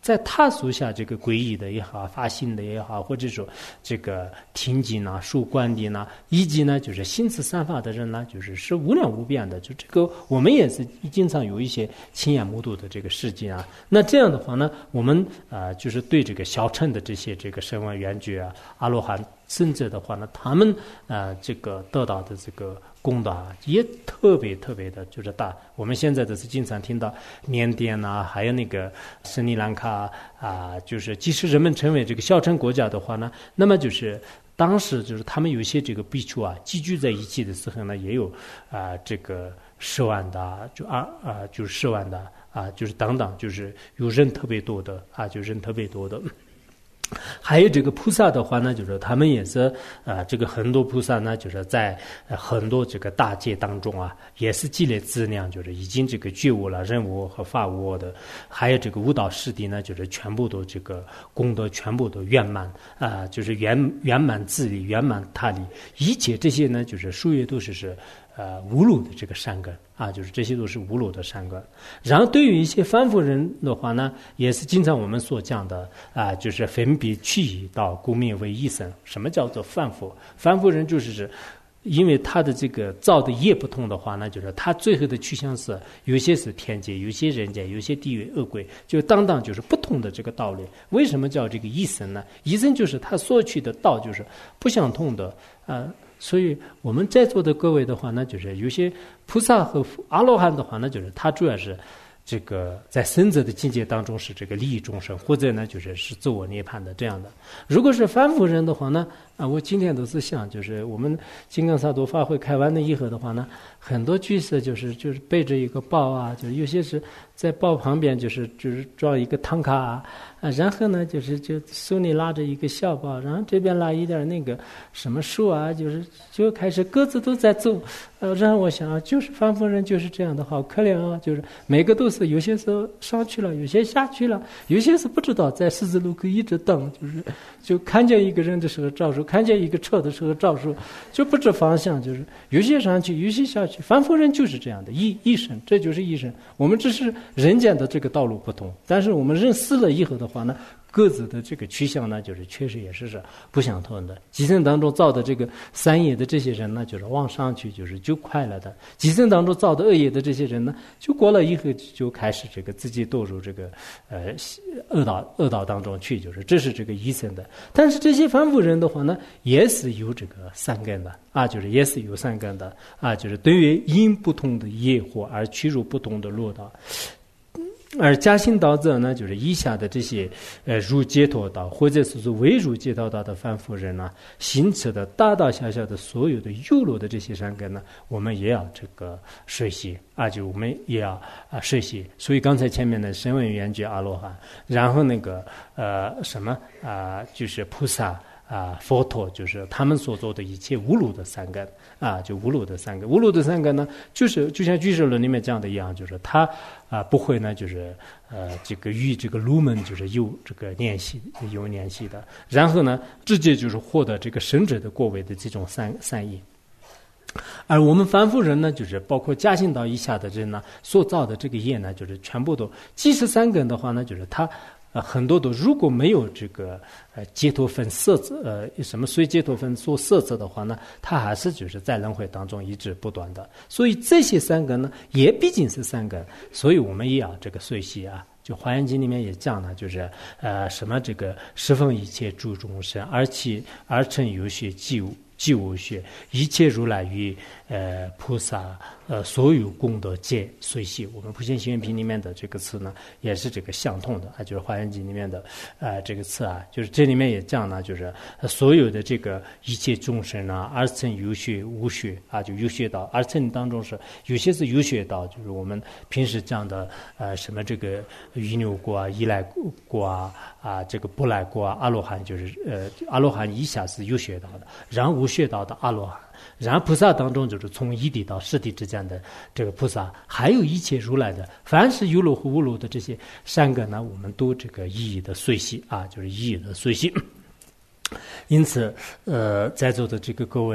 Speaker 1: 在他属下这个皈依的也好，发心的也好，或者说这个听经啊、受观的呢，以及呢就是心慈散发的人呢，就是是无量无边的。就这个我们也是经常有一些亲眼目睹的这个事迹啊。那这样的话呢，我们啊、呃、就是对这个小乘的这些这个声闻缘觉啊、阿罗汉圣者的话呢，他们啊、呃、这个得到的这个功德啊，也特别特别的就是大。我们现在都是经常听到缅甸啊，还有那个斯里兰卡啊、呃，就是即使人们成为这个小乘国家的话呢，那么就是当时就是他们有些这个比丘啊集聚在一起的时候呢，也有啊、呃、这个十万的，就二啊、呃、就是十万的啊，就是等等，就是有人特别多的啊，就人特别多的。还有这个菩萨的话呢，就是他们也是呃，这个很多菩萨呢，就是在、呃、很多这个大戒当中啊，也是积累资粮，就是已经这个觉悟了、人悟和法悟的。还有这个悟道师弟呢，就是全部都这个功德全部都圆满啊、呃，就是圆圆满自利、圆满他利，一切这些呢，就是属于都是是。呃，无漏的这个善根啊，就是这些都是无漏的善根。然后对于一些凡夫人的话呢，也是经常我们所讲的啊，就是分别去意到故名为一生。什么叫做凡夫？凡夫人就是指，因为他的这个造的业不同的话呢，就是他最后的去向是有些是天界，有些人间，有些地狱恶鬼，就当当就是不同的这个道理。为什么叫这个一生呢？一生就是他所去的道就是不相同的啊。呃所以我们在座的各位的话呢，就是有些菩萨和阿罗汉的话呢，就是他主要是这个在生者的境界当中是这个利益众生，或者呢就是是自我涅槃的这样的。如果是凡夫人的话呢，啊，我今天都是想，就是我们金刚萨埵法会开完了以后的话呢，很多居士就是就是背着一个包啊，就是有些是在包旁边就是就是装一个唐卡啊。啊，然后呢，就是就手里拉着一个小包，然后这边拉一点那个什么树啊，就是就开始各自都在走。呃，然后我想啊，就是凡夫人就是这样的，好可怜啊！就是每个都是有些时候上去了，有些下去了，有些是不知道在十字路口一直等，就是就看见一个人的时候照手，看见一个车的时候照手，就不知方向，就是有些上去，有些下去。凡夫人就是这样的，一一生，这就是一生。我们只是人间的这个道路不同，但是我们人死了以后的话呢，各自的这个趋向呢，就是确实也是是不相同的。集生当中造的这个善业的这些人呢，就是往上去，就是就快乐的；集生当中造的恶业的这些人呢，就过了以后就开始这个自己堕入这个呃恶道恶道当中去，就是这是这个一生的。但是这些凡夫人的话呢，也是有这个善根的啊，就是也是有善根的啊，就是对于因不同的业火而趋入不同的路道。而加行道者呢，就是以下的这些呃入解脱道或者是说未入解脱道的凡夫人呢，行持的大大小小的所有的优罗的这些善根呢，我们也要这个学习啊，就我们也要啊学习。所以刚才前面的声闻缘觉阿罗汉，然后那个呃什么啊、呃，就是菩萨。啊，佛陀就是他们所做的一切无漏的善根啊，就无漏的善根。无漏的善根呢，就是就像俱舍论里面讲的一样，就是他啊不会呢，就是呃这个与这个路门就是有这个联系，有联系的。然后呢，直接就是获得这个圣者的果位的这种善善意。而我们凡夫人呢，就是包括加行道以下的人呢，所造的这个业呢，就是全部都，即使三根的话呢，就是他。呃，很多的如果没有这个呃解脱分色泽呃什么随解脱分做色泽的话呢，它还是就是在轮回当中一直不断的。所以这些三根呢，也毕竟是三根，所以我们也要这个随喜啊。就《华严经》里面也讲了，就是呃什么这个十方一切诸众生，而其而成有学即无即无学，一切如来与呃菩萨呃所有功德皆随喜。我们普贤行愿品里面的这个词呢，也是这个相同的啊，就是《华严经》里面的呃这个词啊，就是这里面也讲了，就是所有的这个一切众生啊，而成有学无学啊，就有学道，而成当中是有些是有学道，就是我们平时讲的呃什么这个余牛国啊、依赖国啊啊这个不赖国啊，阿罗汉就是呃阿罗汉以下是有学道的，然后无学道的阿罗汉。然后菩萨当中就是从一地到十地之间的这个菩萨，还有一切如来的，凡是有漏和无漏的这些善根呢，我们都这个一一的随喜啊，就是一一的随喜。因此，呃，在座的这个各位啊，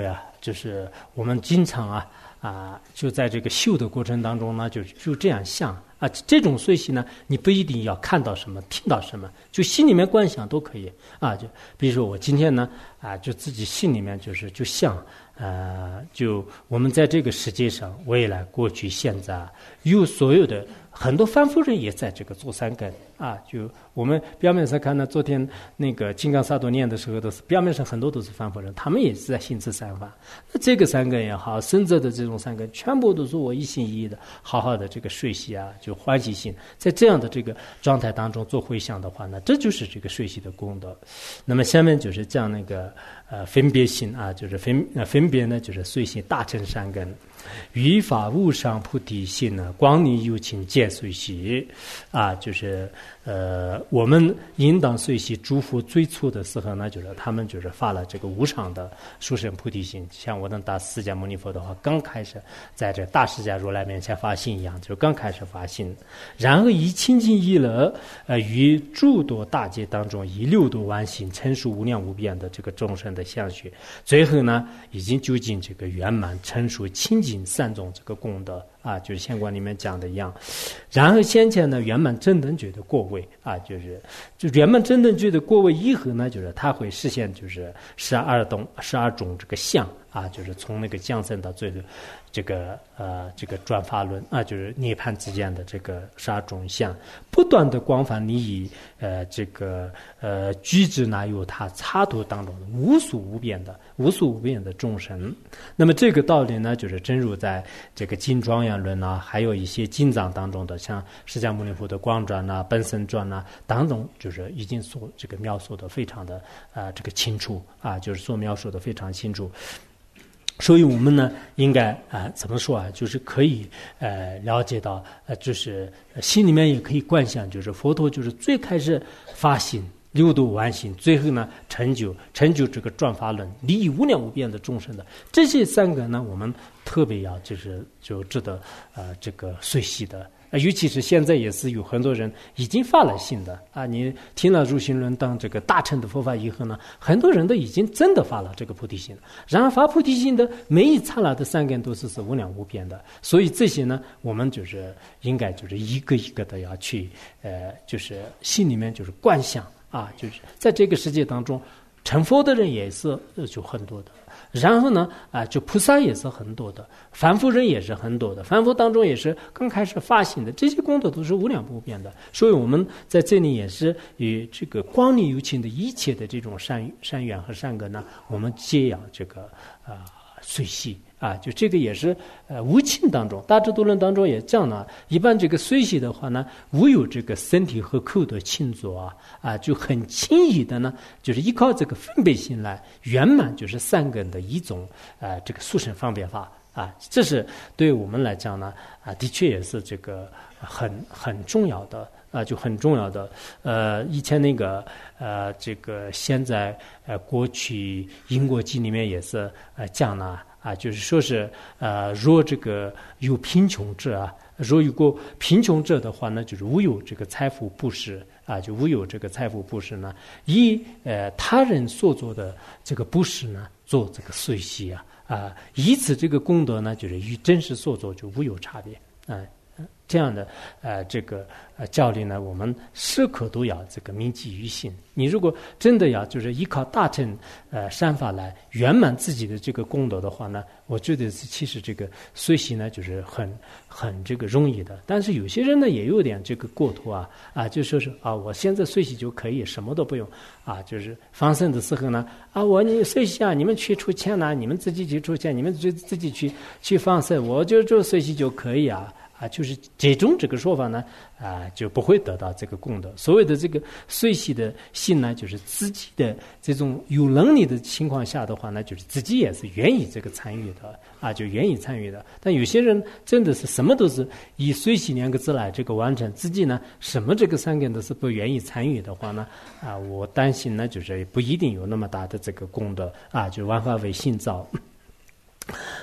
Speaker 1: 就是我们经常啊啊，就在这个修的过程当中呢，就就这样想啊，这种随喜呢，你不一定要看到什么，听到什么，就心里面观想都可以啊。就比如说我今天呢啊，就自己心里面就是就想。呃，就我们在这个世界上，未来、过去、现在，有所有的很多凡夫人也在这个做三根啊。就我们表面上看呢，昨天那个金刚萨埵念的时候，都是表面上很多都是凡夫人，他们也是在行持三法。那这个三根也好，深圳的这种三根，全部都是我一心一意的，好好的这个睡喜啊，就欢喜心，在这样的这个状态当中做回向的话呢，这就是这个睡喜的功德。那么下面就是讲那个。呃，分别心啊，就是分呃分别呢，就是随行大乘善根，于法无上菩提心呢，光泥有情见随喜啊，就是呃，我们应当随喜诸佛最初的时候呢，就是他们就是发了这个无上的殊胜菩提心，像我等大释迦牟尼佛的话，刚开始在这大释迦如来面前发心一样，就是刚开始发心，然后以清净意乐，呃，于诸多大劫当中，以六度万行成熟无量无边的这个众生的相续，最后呢，已经究竟这个圆满成熟清净三种这个功德啊，就是相关里面讲的一样。然后先前呢，圆满正等觉的过位啊，就是就圆满正等觉的过位以后呢，就是它会实现就是十二种十二种这个相啊，就是从那个降生到最后这个呃这个转法轮啊，就是涅槃之间的这个十二种相，不断的广泛利益呃这个呃举止呢有它插图当中的无数无边的无数无边的众生。那么这个道理呢，就是正如在这个金庄严论啊，还有一些经藏当中的，像释迦牟尼佛的光传啊、本生传啊当中，就是已经所这个描述的非常的啊、呃、这个清楚啊，就是所描述的非常清楚。所以我们呢，应该啊、呃，怎么说啊？就是可以呃了解到，呃，就是心里面也可以观想，就是佛陀就是最开始发心六度万行，最后呢成就成就这个转法轮，利益无量无边的众生的这些三个呢，我们特别要就是就值得呃这个随喜的。尤其是现在也是有很多人已经发了心的啊！你听了入行论当这个大乘的佛法以后呢，很多人都已经真的发了这个菩提心了。然而发菩提心的每一刹那的三根都是是无量无边的，所以这些呢，我们就是应该就是一个一个的要去呃，就是心里面就是观想啊，就是在这个世界当中，成佛的人也是就很多的。然后呢，啊、呃，就菩萨也是很多的，凡夫人也是很多的，凡夫当中也是刚开始发心的，这些功德都是无量无边的。所以我们在这里也是与这个光泥有情的一切的这种善善缘和善根呢，我们皆要这个啊、呃、随喜啊，就这个也是呃无情当中，大智度论当中也这样呢。一般这个随喜的话呢，无有这个身体和口的轻作啊啊，就很轻易的呢，就是依靠这个分别心来圆满，就是三根的一种呃这个速成方便法啊。这是对我们来讲呢啊，的确也是这个很很重要的啊，就很重要的。呃，以前那个呃这个现在呃过去因果记里面也是呃讲了。啊，就是说是呃，若这个有贫穷者啊，若有过贫穷者的话呢，就是无有这个财富布施啊，就无有这个财富布施呢，以呃他人所做的这个布施呢，做这个随喜啊啊，以此这个功德呢，就是与真实所做就无有差别啊。这样的呃这个呃教理呢，我们时刻都要这个铭记于心。你如果真的要就是依靠大乘呃善法来圆满自己的这个功德的话呢，我觉得其实这个随喜呢就是很很这个容易的。但是有些人呢也有点这个过头啊啊，就说是啊我现在随喜就可以，什么都不用啊，就是放生的时候呢啊我你随喜啊，你们去出钱呐、啊，你们自己去出钱，你们自自己去去放生，我就就随喜就可以啊。啊，就是这种这个说法呢，啊，就不会得到这个功德。所谓的这个随喜的心呢，就是自己的这种有能力的情况下的话呢，就是自己也是愿意这个参与的啊，就愿意参与的。但有些人真的是什么都是以随喜两个字来这个完成，自己呢什么这个三根都是不愿意参与的话呢，啊，我担心呢就是不一定有那么大的这个功德啊，就万法为心造。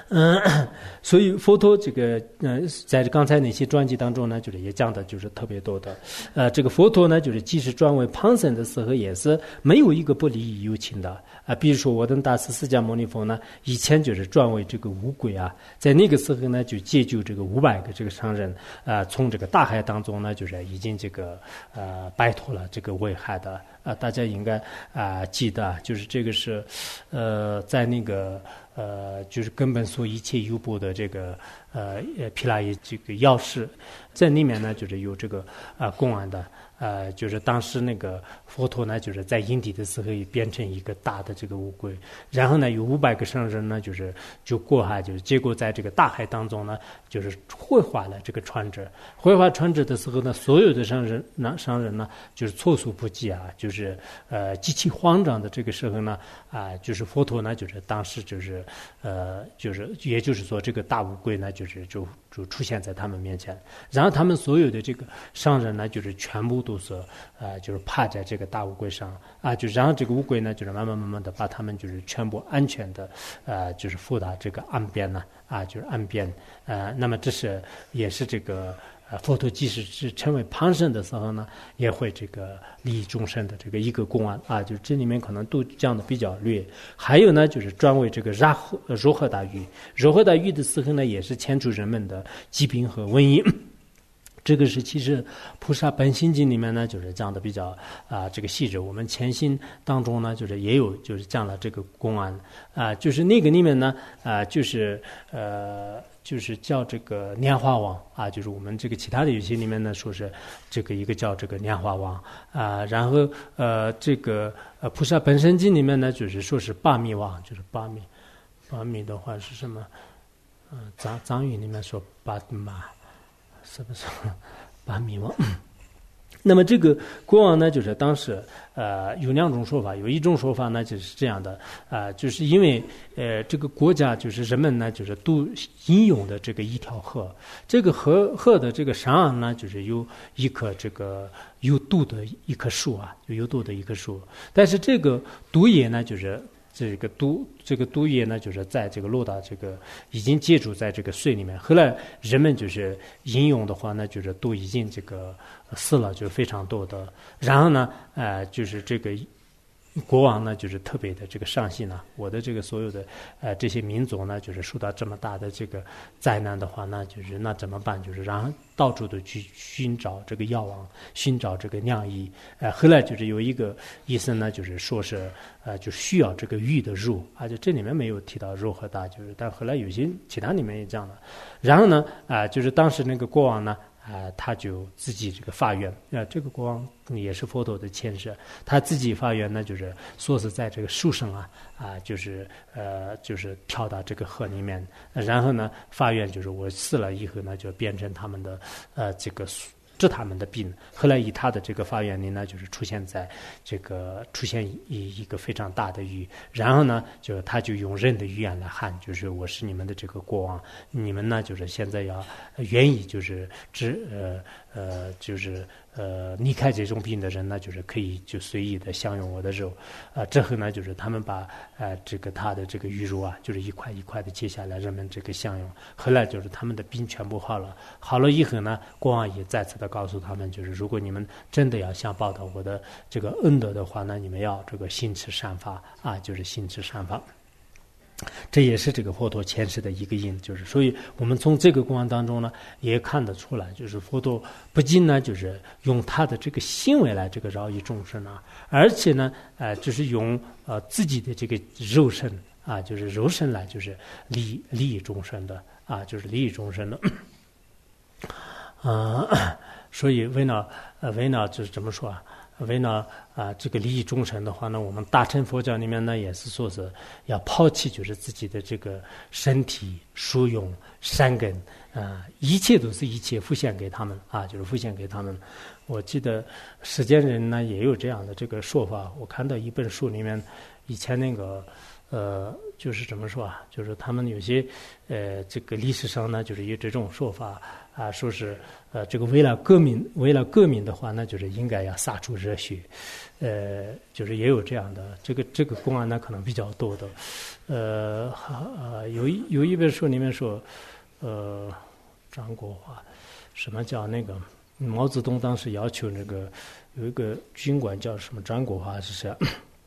Speaker 1: 嗯，所以佛陀这个呃，在刚才那些传记当中呢，就是也讲的就是特别多的。呃，这个佛陀呢，就是即使转为旁生的时候，也是没有一个不利益有情的啊。比如说我等大师释迦牟尼佛呢，以前就是转为这个乌龟啊，在那个时候呢，就解救这个五百个这个商人啊，从这个大海当中呢，就是已经这个呃摆脱了这个危害的啊。大家应该啊记得，就是这个是呃在那个。呃，就是根本所一切有部的这个呃呃毗拉耶这个药师，在里面呢就是有这个啊、呃、公案的。呃，就是当时那个佛陀呢，就是在印地的时候也变成一个大的这个乌龟，然后呢有五百个商人呢，就是就过海，就是结果在这个大海当中呢，就是毁坏了这个船只。毁坏船只的时候呢，所有的商人呢，商人呢就是措手不及啊，就是呃极其慌张的这个时候呢，啊、呃，就是佛陀呢，就是当时就是呃就是也就是说这个大乌龟呢，就是就就出现在他们面前，然后他们所有的这个商人呢，就是全部都是呃，就是趴在这个大乌龟上啊，就然后这个乌龟呢，就是慢慢慢慢的把他们就是全部安全的呃，就是扶到这个岸边呢啊，就是岸边呃，那么这是也是这个。呃，佛陀即使是成为旁生的时候呢，也会这个利益众生的这个一个公案啊，就这里面可能都讲的比较略。还有呢，就是专为这个热柔和大狱，柔和大狱的时候呢，也是牵出人们的疾病和瘟疫。这个是其实《菩萨本心经》里面呢，就是讲的比较啊、呃、这个细致。我们前心当中呢，就是也有就是讲了这个公案啊、呃，就是那个里面呢啊、呃，就是呃。就是叫这个拈花王啊，就是我们这个其他的有些里面呢说是这个一个叫这个拈花王啊，然后呃这个呃菩萨本身经里面呢就是说是巴密王，就是巴密，巴密的话是什么？嗯、呃，藏藏语里面说巴玛，是不是巴密王？那么这个国王呢，就是当时呃有两种说法，有一种说法呢就是这样的啊、呃，就是因为呃这个国家就是人们呢就是都饮用的这个一条河，这个河河的这个上岸呢就是有一棵这个有毒的一棵树啊，就有毒的一棵树，但是这个毒液呢就是。这个毒这个毒液呢，就是在这个落到这个已经接触在这个水里面。后来人们就是饮用的话呢，就是都已经这个死了，就是非常多的。然后呢，呃，就是这个国王呢，就是特别的这个伤心啊。我的这个所有的呃这些民族呢，就是受到这么大的这个灾难的话，那就是那怎么办？就是然后到处都去寻找这个药王，寻找这个酿医。呃，后来就是有一个医生呢，就是说是呃就需要这个鱼的肉，而且这里面没有提到肉和大，就是但后来有些其他里面也讲了。然后呢，啊、呃，就是当时那个国王呢。啊、呃，他就自己这个发愿，呃，这个国王也是佛陀的前世，他自己发愿呢，就是说是在这个树上啊，啊、呃，就是呃，就是跳到这个河里面，然后呢，发愿就是我死了以后呢，就变成他们的呃这个。治他们的病，后来以他的这个发愿力呢，就是出现在这个出现一一个非常大的鱼，然后呢，就他就用人的语言来喊，就是我是你们的这个国王，你们呢就是现在要愿意就是只呃呃就是呃离开这种病的人呢，就是可以就随意的享用我的肉，啊、呃、之后呢，就是他们把呃这个他的这个鱼肉啊，就是一块一块的切下来，人们这个享用，后来就是他们的病全部好了，好了以后呢，国王也再次的告诉他们，就是如果你们真的要想报答我的这个恩德的话呢，你们要这个心持善法啊，就是心持善法。这也是这个佛陀前世的一个因，就是所以我们从这个公案当中呢，也看得出来，就是佛陀不仅呢，就是用他的这个行为来这个饶益众生啊，而且呢，呃，就是用呃自己的这个肉身啊，就是肉身来就是利利益众生的啊，就是利益众生的。啊、呃，所以为了呃为了就是怎么说啊？为了啊、呃、这个利益众生的话呢，我们大乘佛教里面呢也是说是要抛弃就是自己的这个身体、殊用、善根啊、呃，一切都是一切奉献给他们啊，就是奉献给他们。我记得世间人呢也有这样的这个说法，我看到一本书里面，以前那个呃就是怎么说啊，就是他们有些呃这个历史上呢就是有这种说法。啊，说是呃，这个为了革命，为了革命的话呢，就是应该要洒出热血，呃，就是也有这样的这个这个公案呢，可能比较多的，呃，呃， 有一有一本书里面说，呃，张国华，什么叫那个毛泽东当时要求那个有一个军官叫什么张国华还是谁？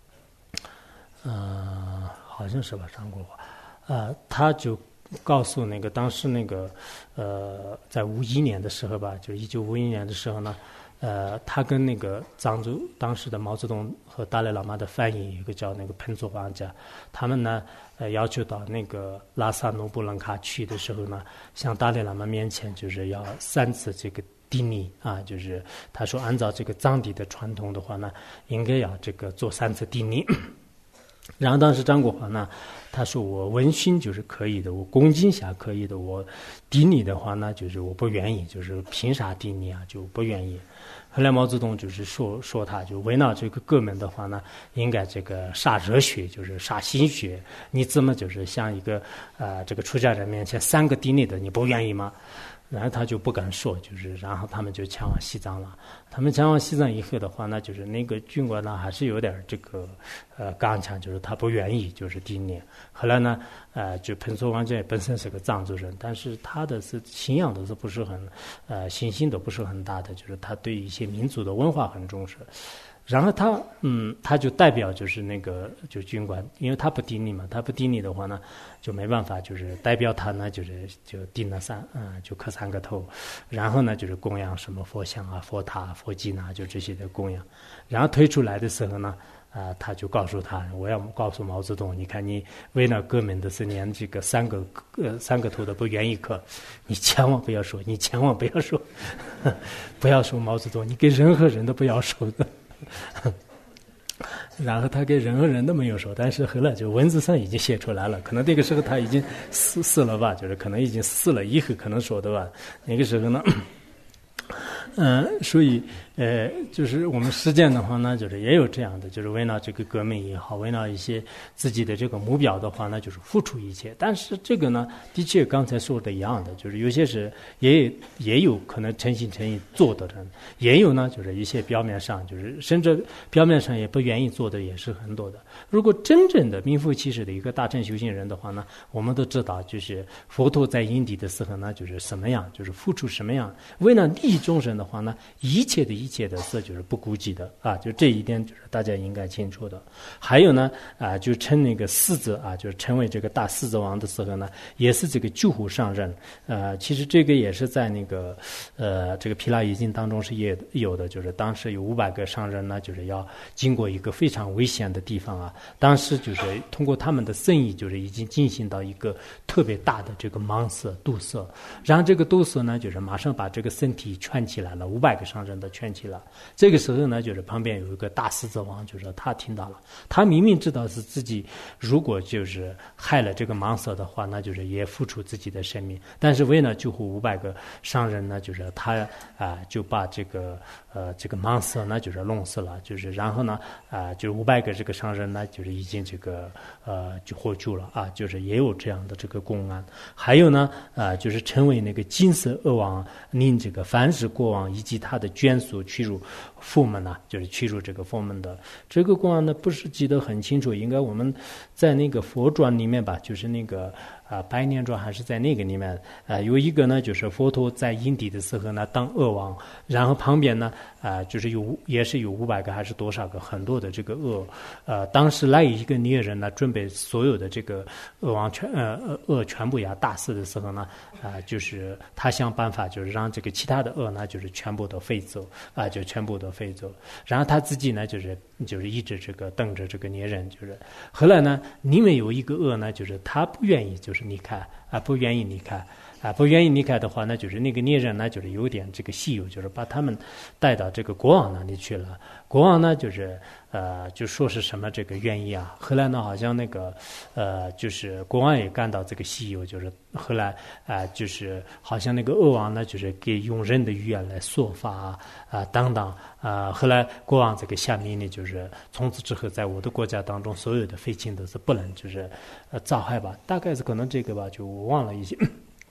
Speaker 1: 呃，好像是吧，张国华，呃，他就告诉那个当时那个呃，在五一年的时候吧，就是一九五一年的时候呢。呃，他跟那个藏族当时的毛泽东和达赖喇嘛的翻译，一个叫那个彭佐旺家，他们呢，呃，要求到那个拉萨努布楞卡去的时候呢，向达赖喇嘛面前就是要三次这个顶礼啊，就是他说按照这个藏地的传统的话呢，应该要这个做三次顶礼。然后当时张国华呢，他说我闻讯就是可以的，我恭敬下可以的，我顶礼的话呢，就是我不愿意，就是凭啥顶礼啊，就不愿意。后来毛泽东就是说说他就为了这个革命的话呢，应该这个洒热血，就是洒心血。你怎么就是像一个呃这个出家人面前三个顶礼的，你不愿意吗？然后他就不敢说，就是然后他们就前往西藏了。他们前往西藏以后的话呢，就是那个军官呢还是有点这个呃刚强，就是他不愿意就是顶礼。后来呢，呃，就彭佐旺家本身是个藏族人，但是他的是信仰都是不是很呃信心都不是很大的，就是他对一些民族的文化很重视。然后他嗯，他就代表就是那个就军官，因为他不顶礼嘛，他不顶礼的话呢，就没办法，就是代表他呢，就是就顶了三嗯，就磕三个头，然后呢就是供养什么佛像啊、佛塔、佛经啊，就这些的供养。然后推出来的时候呢，啊、呃，他就告诉他，我要告诉毛泽东，你看你为了革命的是连这个三个呃三个头都不愿意磕，你千万不要说，你千万不要说，不要说毛泽东，你给任何人都不要说的。然后他给任何人都没有说，但是后来就文字上已经写出来了，可能那个时候他已经死死了吧，就是可能已经死了以后可能说的吧，那个时候呢，嗯、呃，所以呃，就是我们实践的话呢，就是也有这样的，就是为了这个革命也好，为了一些自己的这个目标的话呢，就是付出一切。但是这个呢，的确刚才说的一样的，就是有些是也也有可能诚心诚意做的人，也有呢，就是一些表面上就是甚至表面上也不愿意做的也是很多的。如果真正的名副其实的一个大乘修行人的话呢，我们都知道，就是佛陀在因地的时候呢，就是什么样，就是付出什么样，为了利益众生的话呢，一切的一切的事就是不顾及的啊，就这一点就是大家应该清楚的。还有呢啊，就称那个狮子啊，就是成为这个大狮子王的时候呢，也是这个救护上任。呃，其实这个也是在那个呃这个毗拉耶经当中是也有的，就是当时有五百个上人呢，就是要经过一个非常危险的地方啊。当时就是通过他们的生意，就是已经进行到一个特别大的这个盲塞堵塞，然后这个堵塞呢，就是马上把这个身体圈起来了，五百个上人都圈起来。这个时候呢，就是旁边有一个大狮子王，就是他听到了，他明明知道是自己如果就是害了这个盲塞的话，那就是也付出自己的生命，但是为了救护五百个上人呢，就是他啊、呃、就把这个呃这个盲塞呢就是弄死了，就是然后呢啊、呃、就五百个这个上人呢就是已经这个呃就获救了啊，就是也有这样的这个公案。还有呢啊、呃、就是成为那个金色恶王令这个凡是国王以及他的眷属驱入佛门呢、啊，就是驱入这个佛门的这个公案呢，不是记得很清楚，应该我们在那个佛传里面吧，就是那个啊、呃、百年传还是在那个里面啊、呃、有一个呢，就是佛陀在因地的时候呢当恶王，然后旁边呢啊、呃、就是有也是有五百个还是多少个很多的这个恶，呃当时来一个猎人呢，准备所有的这个恶王全呃恶全部要打死的时候呢啊、呃、就是他想办法就是让这个其他的恶呢就是全部都飞走啊、呃、就全部都飞走，然后他自己呢就是就是一直这个等着这个猎人，就是后来呢里面有一个恶呢，就是他不愿意就是离开啊，不愿意离开啊，不愿意离开的话呢，就是那个猎人呢，就是有点这个稀有，就是把他们带到这个国王那里去了。国王呢，就是呃，就说是什么这个原因啊？后来呢，好像那个呃，就是国王也感到这个稀有，就是后来啊、呃，就是好像那个恶王呢，就是给用人的语言来说法啊、呃、等等啊、呃。后来国王这个下命令，就是从此之后，在我的国家当中，所有的废寝都是不能就是呃造害吧，大概是可能这个吧，就我忘了一些。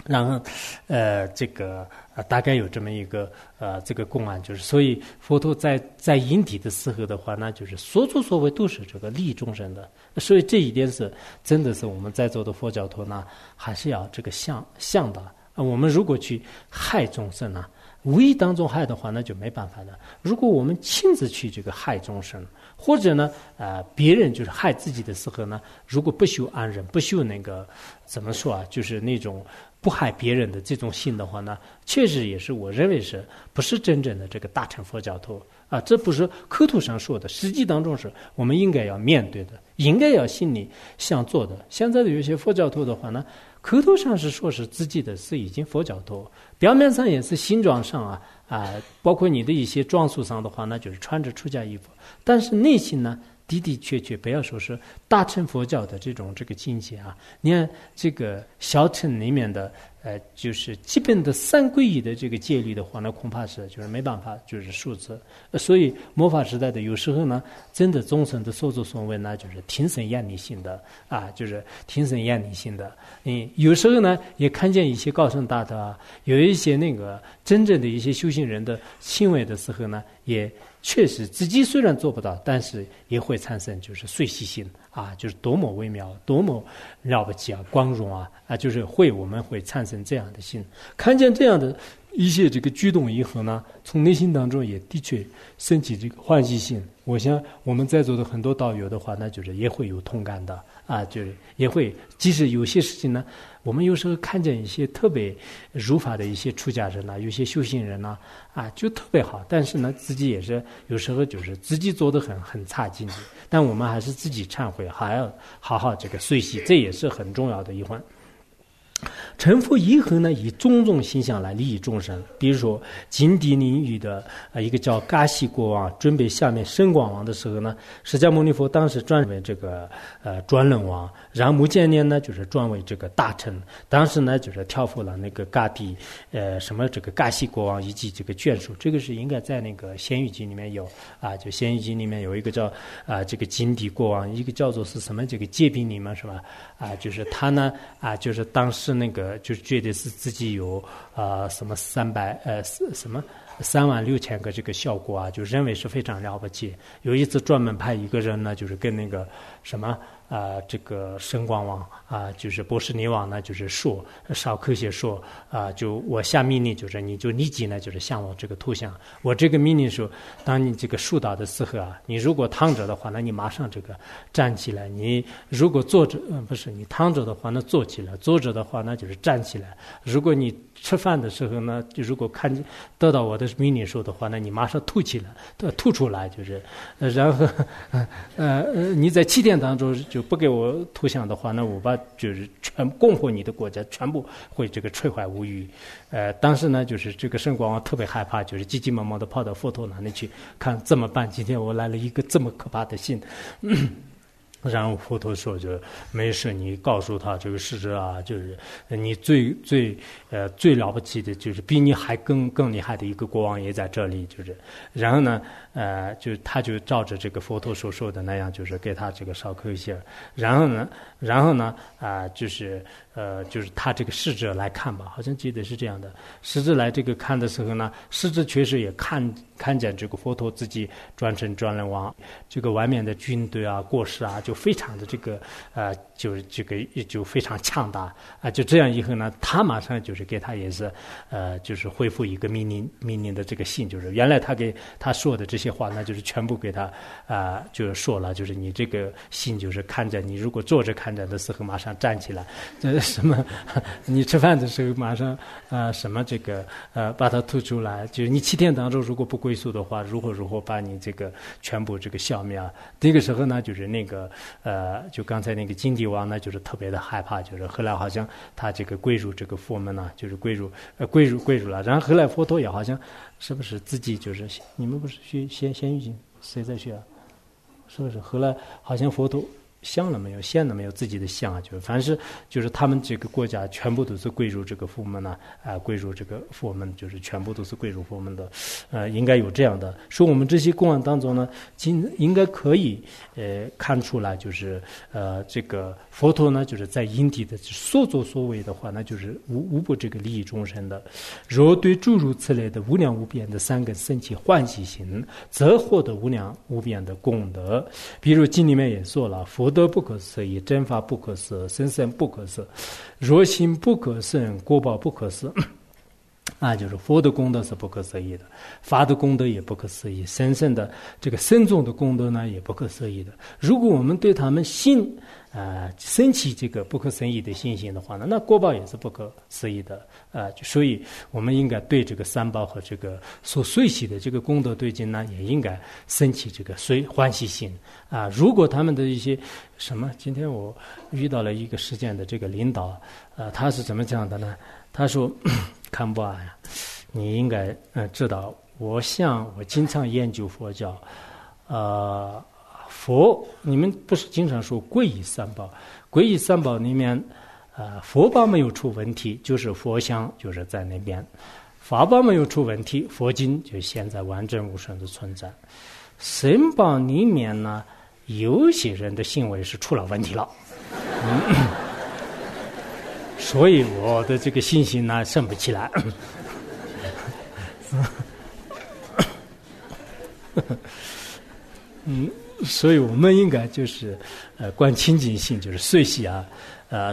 Speaker 1: 然后，呃，这个呃大概有这么一个呃这个公案，就是所以佛陀在在因地的时候的话呢，就是所作所为都是这个利益众生的，所以这一点是真的是我们在座的佛教徒呢，还是要这个向向的。啊，我们如果去害众生呢，无意当中害的话，那就没办法的。如果我们亲自去这个害众生，或者呢，呃，别人就是害自己的时候呢，如果不修安忍，不修那个怎么说啊，就是那种不害别人的这种心的话呢，确实也是我认为是不是真正的这个大乘佛教徒啊？这不是口头上说的，实际当中是我们应该要面对的，应该要心里想做的。现在的有些佛教徒的话呢，口头上是说是自己的是已经佛教徒，表面上也是形状上啊啊，包括你的一些装束上的话呢，就是穿着出家衣服，但是内心呢，的的确确不要说是大乘佛教的这种这个境界啊，你看这个小乘里面的呃，就是基本的三皈依的这个戒律的话呢，恐怕是就是没办法就是数字、呃，所以末法时代的有时候呢，真的众生的所作所为呢，就是挺生厌离心的啊，就是挺生厌离心的。嗯，有时候呢，也看见一些高僧大德啊，有一些那个真正的一些修行人的行为的时候呢，也确实自己虽然做不到，但是也会产生就是随喜心啊，就是多么微妙，多么了不起啊，光荣啊啊，就是会我们会产生这样的心，看见这样的一些这个举动以后呢，从内心当中也的确升起这个欢喜心。我想我们在座的很多道友的话，那就是也会有同感的啊，就是也会，即使有些事情呢，我们有时候看见一些特别如法的一些出家人呐、啊，有些修行人呐、啊，啊，就特别好，但是呢，自己也是有时候就是自己做的很很差劲的，但我们还是自己忏悔，还要好好这个随喜，这也是很重要的一环。成佛以后呢，以种种形象来利益众生。比如说金地领域的呃一个叫嘎西国王准备下面升广王的时候呢，释迦牟尼佛当时转为这个呃转轮王，然后目犍连呢就是转为这个大臣。当时呢就是挑赴了那个嘎地呃什么这个嘎西国王以及这个眷属，这个是应该在那个仙喻经里面有啊，就仙喻经里面有一个叫啊这个金地国王，一个叫做是什么这个戒宾里面是吧？啊，就是他呢啊就是当时那个。就是觉得是自己有啊、呃、什么三百呃什么三万六千个这个效果啊，就认为是非常了不起。有一次专门派一个人呢，就是跟那个什么啊、呃、这个神光王啊、呃，就是波斯尼王呢，就是说少口些说啊、呃，就我下命令，就是你就立即呢，就是向我这个图像。我这个命令说，当你这个树倒的时候啊，你如果躺着的话，那你马上这个站起来；你如果坐着，嗯、呃，不是你躺着的话，那坐起来；坐着的话，那就是站起来。如果你吃饭的时候呢，就如果看得到我的命令说的话，那你马上吐起来，吐出来就是，呃、然后呃呃你在七天当中就不给我图像的话，那我把就是全供获你的国家全部会这个摧毁无余。呃，当时呢，就是这个圣光王特别害怕，就是急急忙忙的跑到佛陀那里去看怎么办？今天我来了一个这么可怕的信。嗯然后佛陀说就没事，你告诉他这个使者啊，就是你最最呃最了不起的，就是比你还更更厉害的一个国王也在这里，就是然后呢呃就他就照着这个佛陀所说的那样，就是给他这个烧口些，然后呢然后呢啊、呃、就是呃就是他这个使者来看吧，好像记得是这样的，使者来这个看的时候呢，使者确实也看看见这个佛陀自己转成转轮王，这个外面的军队啊过失啊就非常的这个呃，就是这个就非常强大啊、呃！就这样以后呢，他马上就是给他也是呃，就是恢复一个命令命令的这个信，就是原来他给他说的这些话，那就是全部给他啊、呃，就是说了，就是你这个信就是看着你如果坐着看着的时候马上站起来，这什么你吃饭的时候马上啊、呃、什么这个呃把它吐出来，就是你七天当中如果不归宿的话，如何如何把你这个全部这个消灭啊？这个时候呢，就是那个。呃，就刚才那个金地王呢，就是特别的害怕，就是后来好像他这个归入这个佛门呢、啊，就是归入呃归入归入了。然后后来佛陀也好像是不是自己就是你们不是学先先语经谁在学啊？是不是？后来好像佛陀香了没有，现了没有自己的香啊，就是凡是就是他们这个国家全部都是归入这个佛门呢，啊、呃，归入这个佛门，就是全部都是归入佛门的，呃，应该有这样的。说我们这些公案当中呢，今应该可以呃看出来，就是呃这个佛陀呢，就是在因地的所作所为的话，那就是无无不这个利益众生的。若对诸如此类的无量无边的三根升起欢喜心，则获得无量无边的功德。比如经里面也说了，佛德不可思议，真法不可思，生生不可思，若心不可胜，果报不可思。啊，就是佛的功德是不可思议的，法的功德也不可思议，神圣的这个深重的功德呢也不可思议的。如果我们对他们信啊、呃、升起这个不可思议的信心的话呢，那果报也是不可思议的啊、呃。所以我们应该对这个三宝和这个所随喜的这个功德对境呢，也应该升起这个随欢喜心啊、呃。如果他们的一些什么，今天我遇到了一个事件的这个领导，呃，他是怎么讲的呢？他说。堪布啊呀，你应该呃知道，我像我经常研究佛教，呃，佛你们不是经常说皈依三宝？皈依三宝里面，呃，佛宝没有出问题，就是佛像就是在那边；法宝没有出问题，佛经就现在完整无损的存在。神宝里面呢，有些人的行为是出了问题了。嗯所以我的这个信心呢升不起来。嗯，所以我们应该就是呃观清净心，就是随喜啊，呃，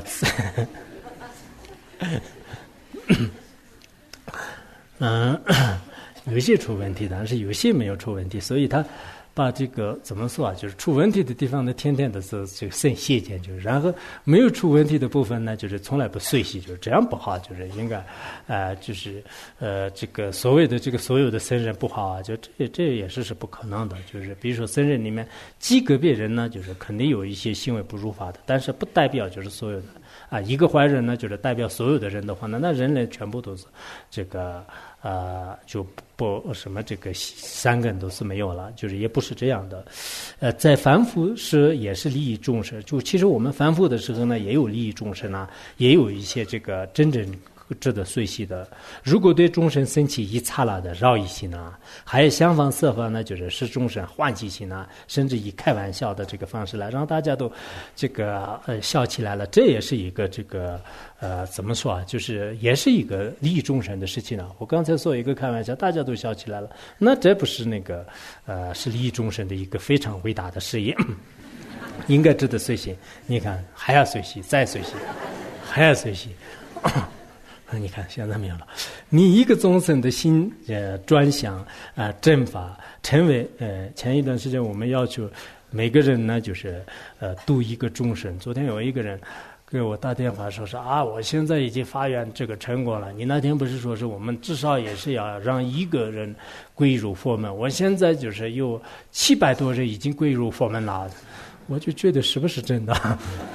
Speaker 1: 嗯，有些出问题，但是有些没有出问题，所以他。把这个怎么说啊？就是出问题的地方呢，天天的是这个生谢见，就是然后没有出问题的部分呢，就是从来不随喜，就是这样不好，就是应该，呃，就是呃，这个所谓的这个所有的僧人不好啊，就这这也是是不可能的。就是比如说僧人里面极个别人呢，就是肯定有一些行为不如法的，但是不代表就是所有的啊。一个坏人呢，就是代表所有的人的话呢，那人类全部都是这个。呃，就不什么这个三根都是没有了，就是也不是这样的。呃，在凡夫是也是利益众生，就其实我们凡夫的时候呢，也有利益众生啊，也有一些这个真正值得随喜的。如果对众生升起一刹那的饶益心啊，还有相反色法呢，就是使众生欢喜心啊，甚至以开玩笑的这个方式来让大家都这个呃笑起来了，这也是一个这个。呃，怎么说啊？就是也是一个利益众生的事情啊。我刚才说一个开玩笑，大家都笑起来了，那这不是那个呃，是利益众生的一个非常伟大的事业，应该值得随喜。你看，还要随喜，再随喜，还要随喜。你看，现在没有了。你一个众生的心呃专想啊、呃、正法，成为呃前一段时间我们要求每个人呢，就是呃度一个众生。昨天有一个人。给我打电话说是啊，我现在已经发愿这个成果了。你那天不是说是我们至少也是要让一个人归入佛门？我现在就是有七百多人已经归入佛门了，我就觉得是不是真的？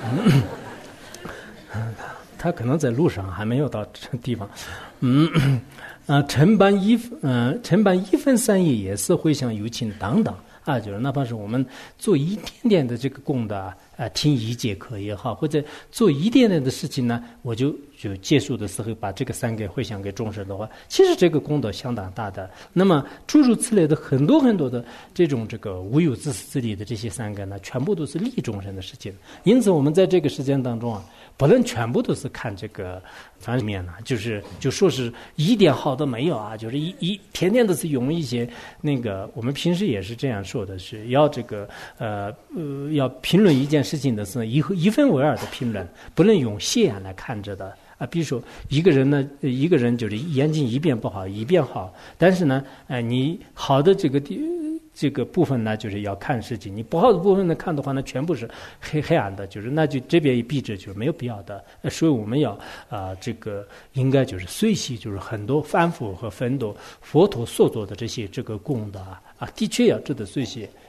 Speaker 1: 他可能在路上还没有到这地方。嗯，啊，承办一嗯、呃，承办一分三亿也是回向有情等等。啊，就是哪怕是我们做一点点的这个功德啊，呃、听一节课也好，或者做一点点的事情呢，我就就结束的时候把这个三个回向给众生的话，其实这个功德相当大的。那么诸如此类的很多很多的这种这个无有自私自利的这些三个呢，全部都是利众生的事情。因此，我们在这个时间当中啊，不能全部都是看这个反面呢，就是就说是一点好都没有啊，就是一一天天都是用一些那个，我们平时也是这样说的，是要这个呃呃要评论一件事情的时候，一一分为二的评论，不能用斜眼来看着的。啊，比如说一个人呢，一个人就是眼睛一边不好，一边好，但是呢，呃，你好的这个地这个部分呢，就是要看事情；你不好的部分呢，看的话呢，全部是黑黑暗的，就是那就这边一闭着，就是没有必要的。呃、所以我们要啊、呃，这个应该就是随喜，就是很多反复和奋斗佛陀所做的这些这个功德啊，啊，的确要值得随喜。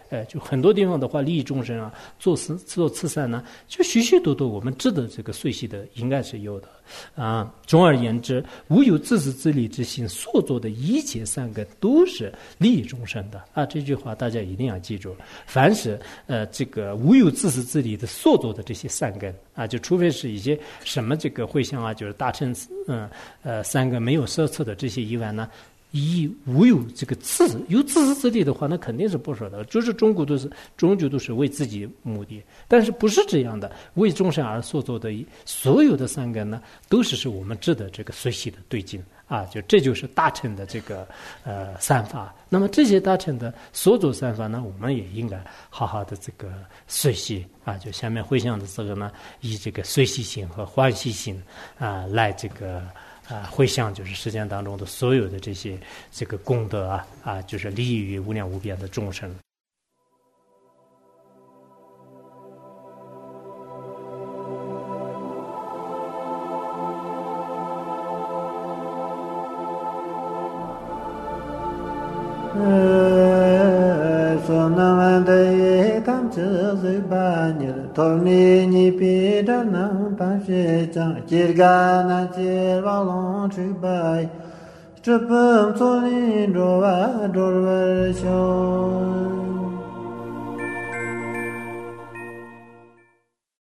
Speaker 1: 呃，就很多地方的话，利益众生啊，做慈做慈善呢，就许许多多我们知道这个随喜的应该是有的啊。总而言之，无有自私自利之心所做的一切善根都是利益众生的啊。这句话大家一定要记住。凡是呃这个无有自私自利的所做的这些善根啊，就除非是一些什么这个会像啊，就是大乘嗯呃三个没有奢侈的这些以外呢。以无有这个自有自私自利的话，那肯定是不说的。就是中国都是终究都是为自己目的，但是不是这样的？为众生而所做的所有的善根呢，都是是我们知的这个随喜的对境啊，就这就是大乘的这个呃善法。那么这些大乘的所做善法呢，我们也应该好好的这个随喜啊。就下面回向的这个呢，以这个随喜心和欢喜心啊来这个。啊，回向就是世间当中的所有的这些这个功德啊啊，就是利益于无量无边的众生。
Speaker 2: Torni ni pida na pashe chang jirga na jirwa long chubai chupum tsoni rowa dorwa shon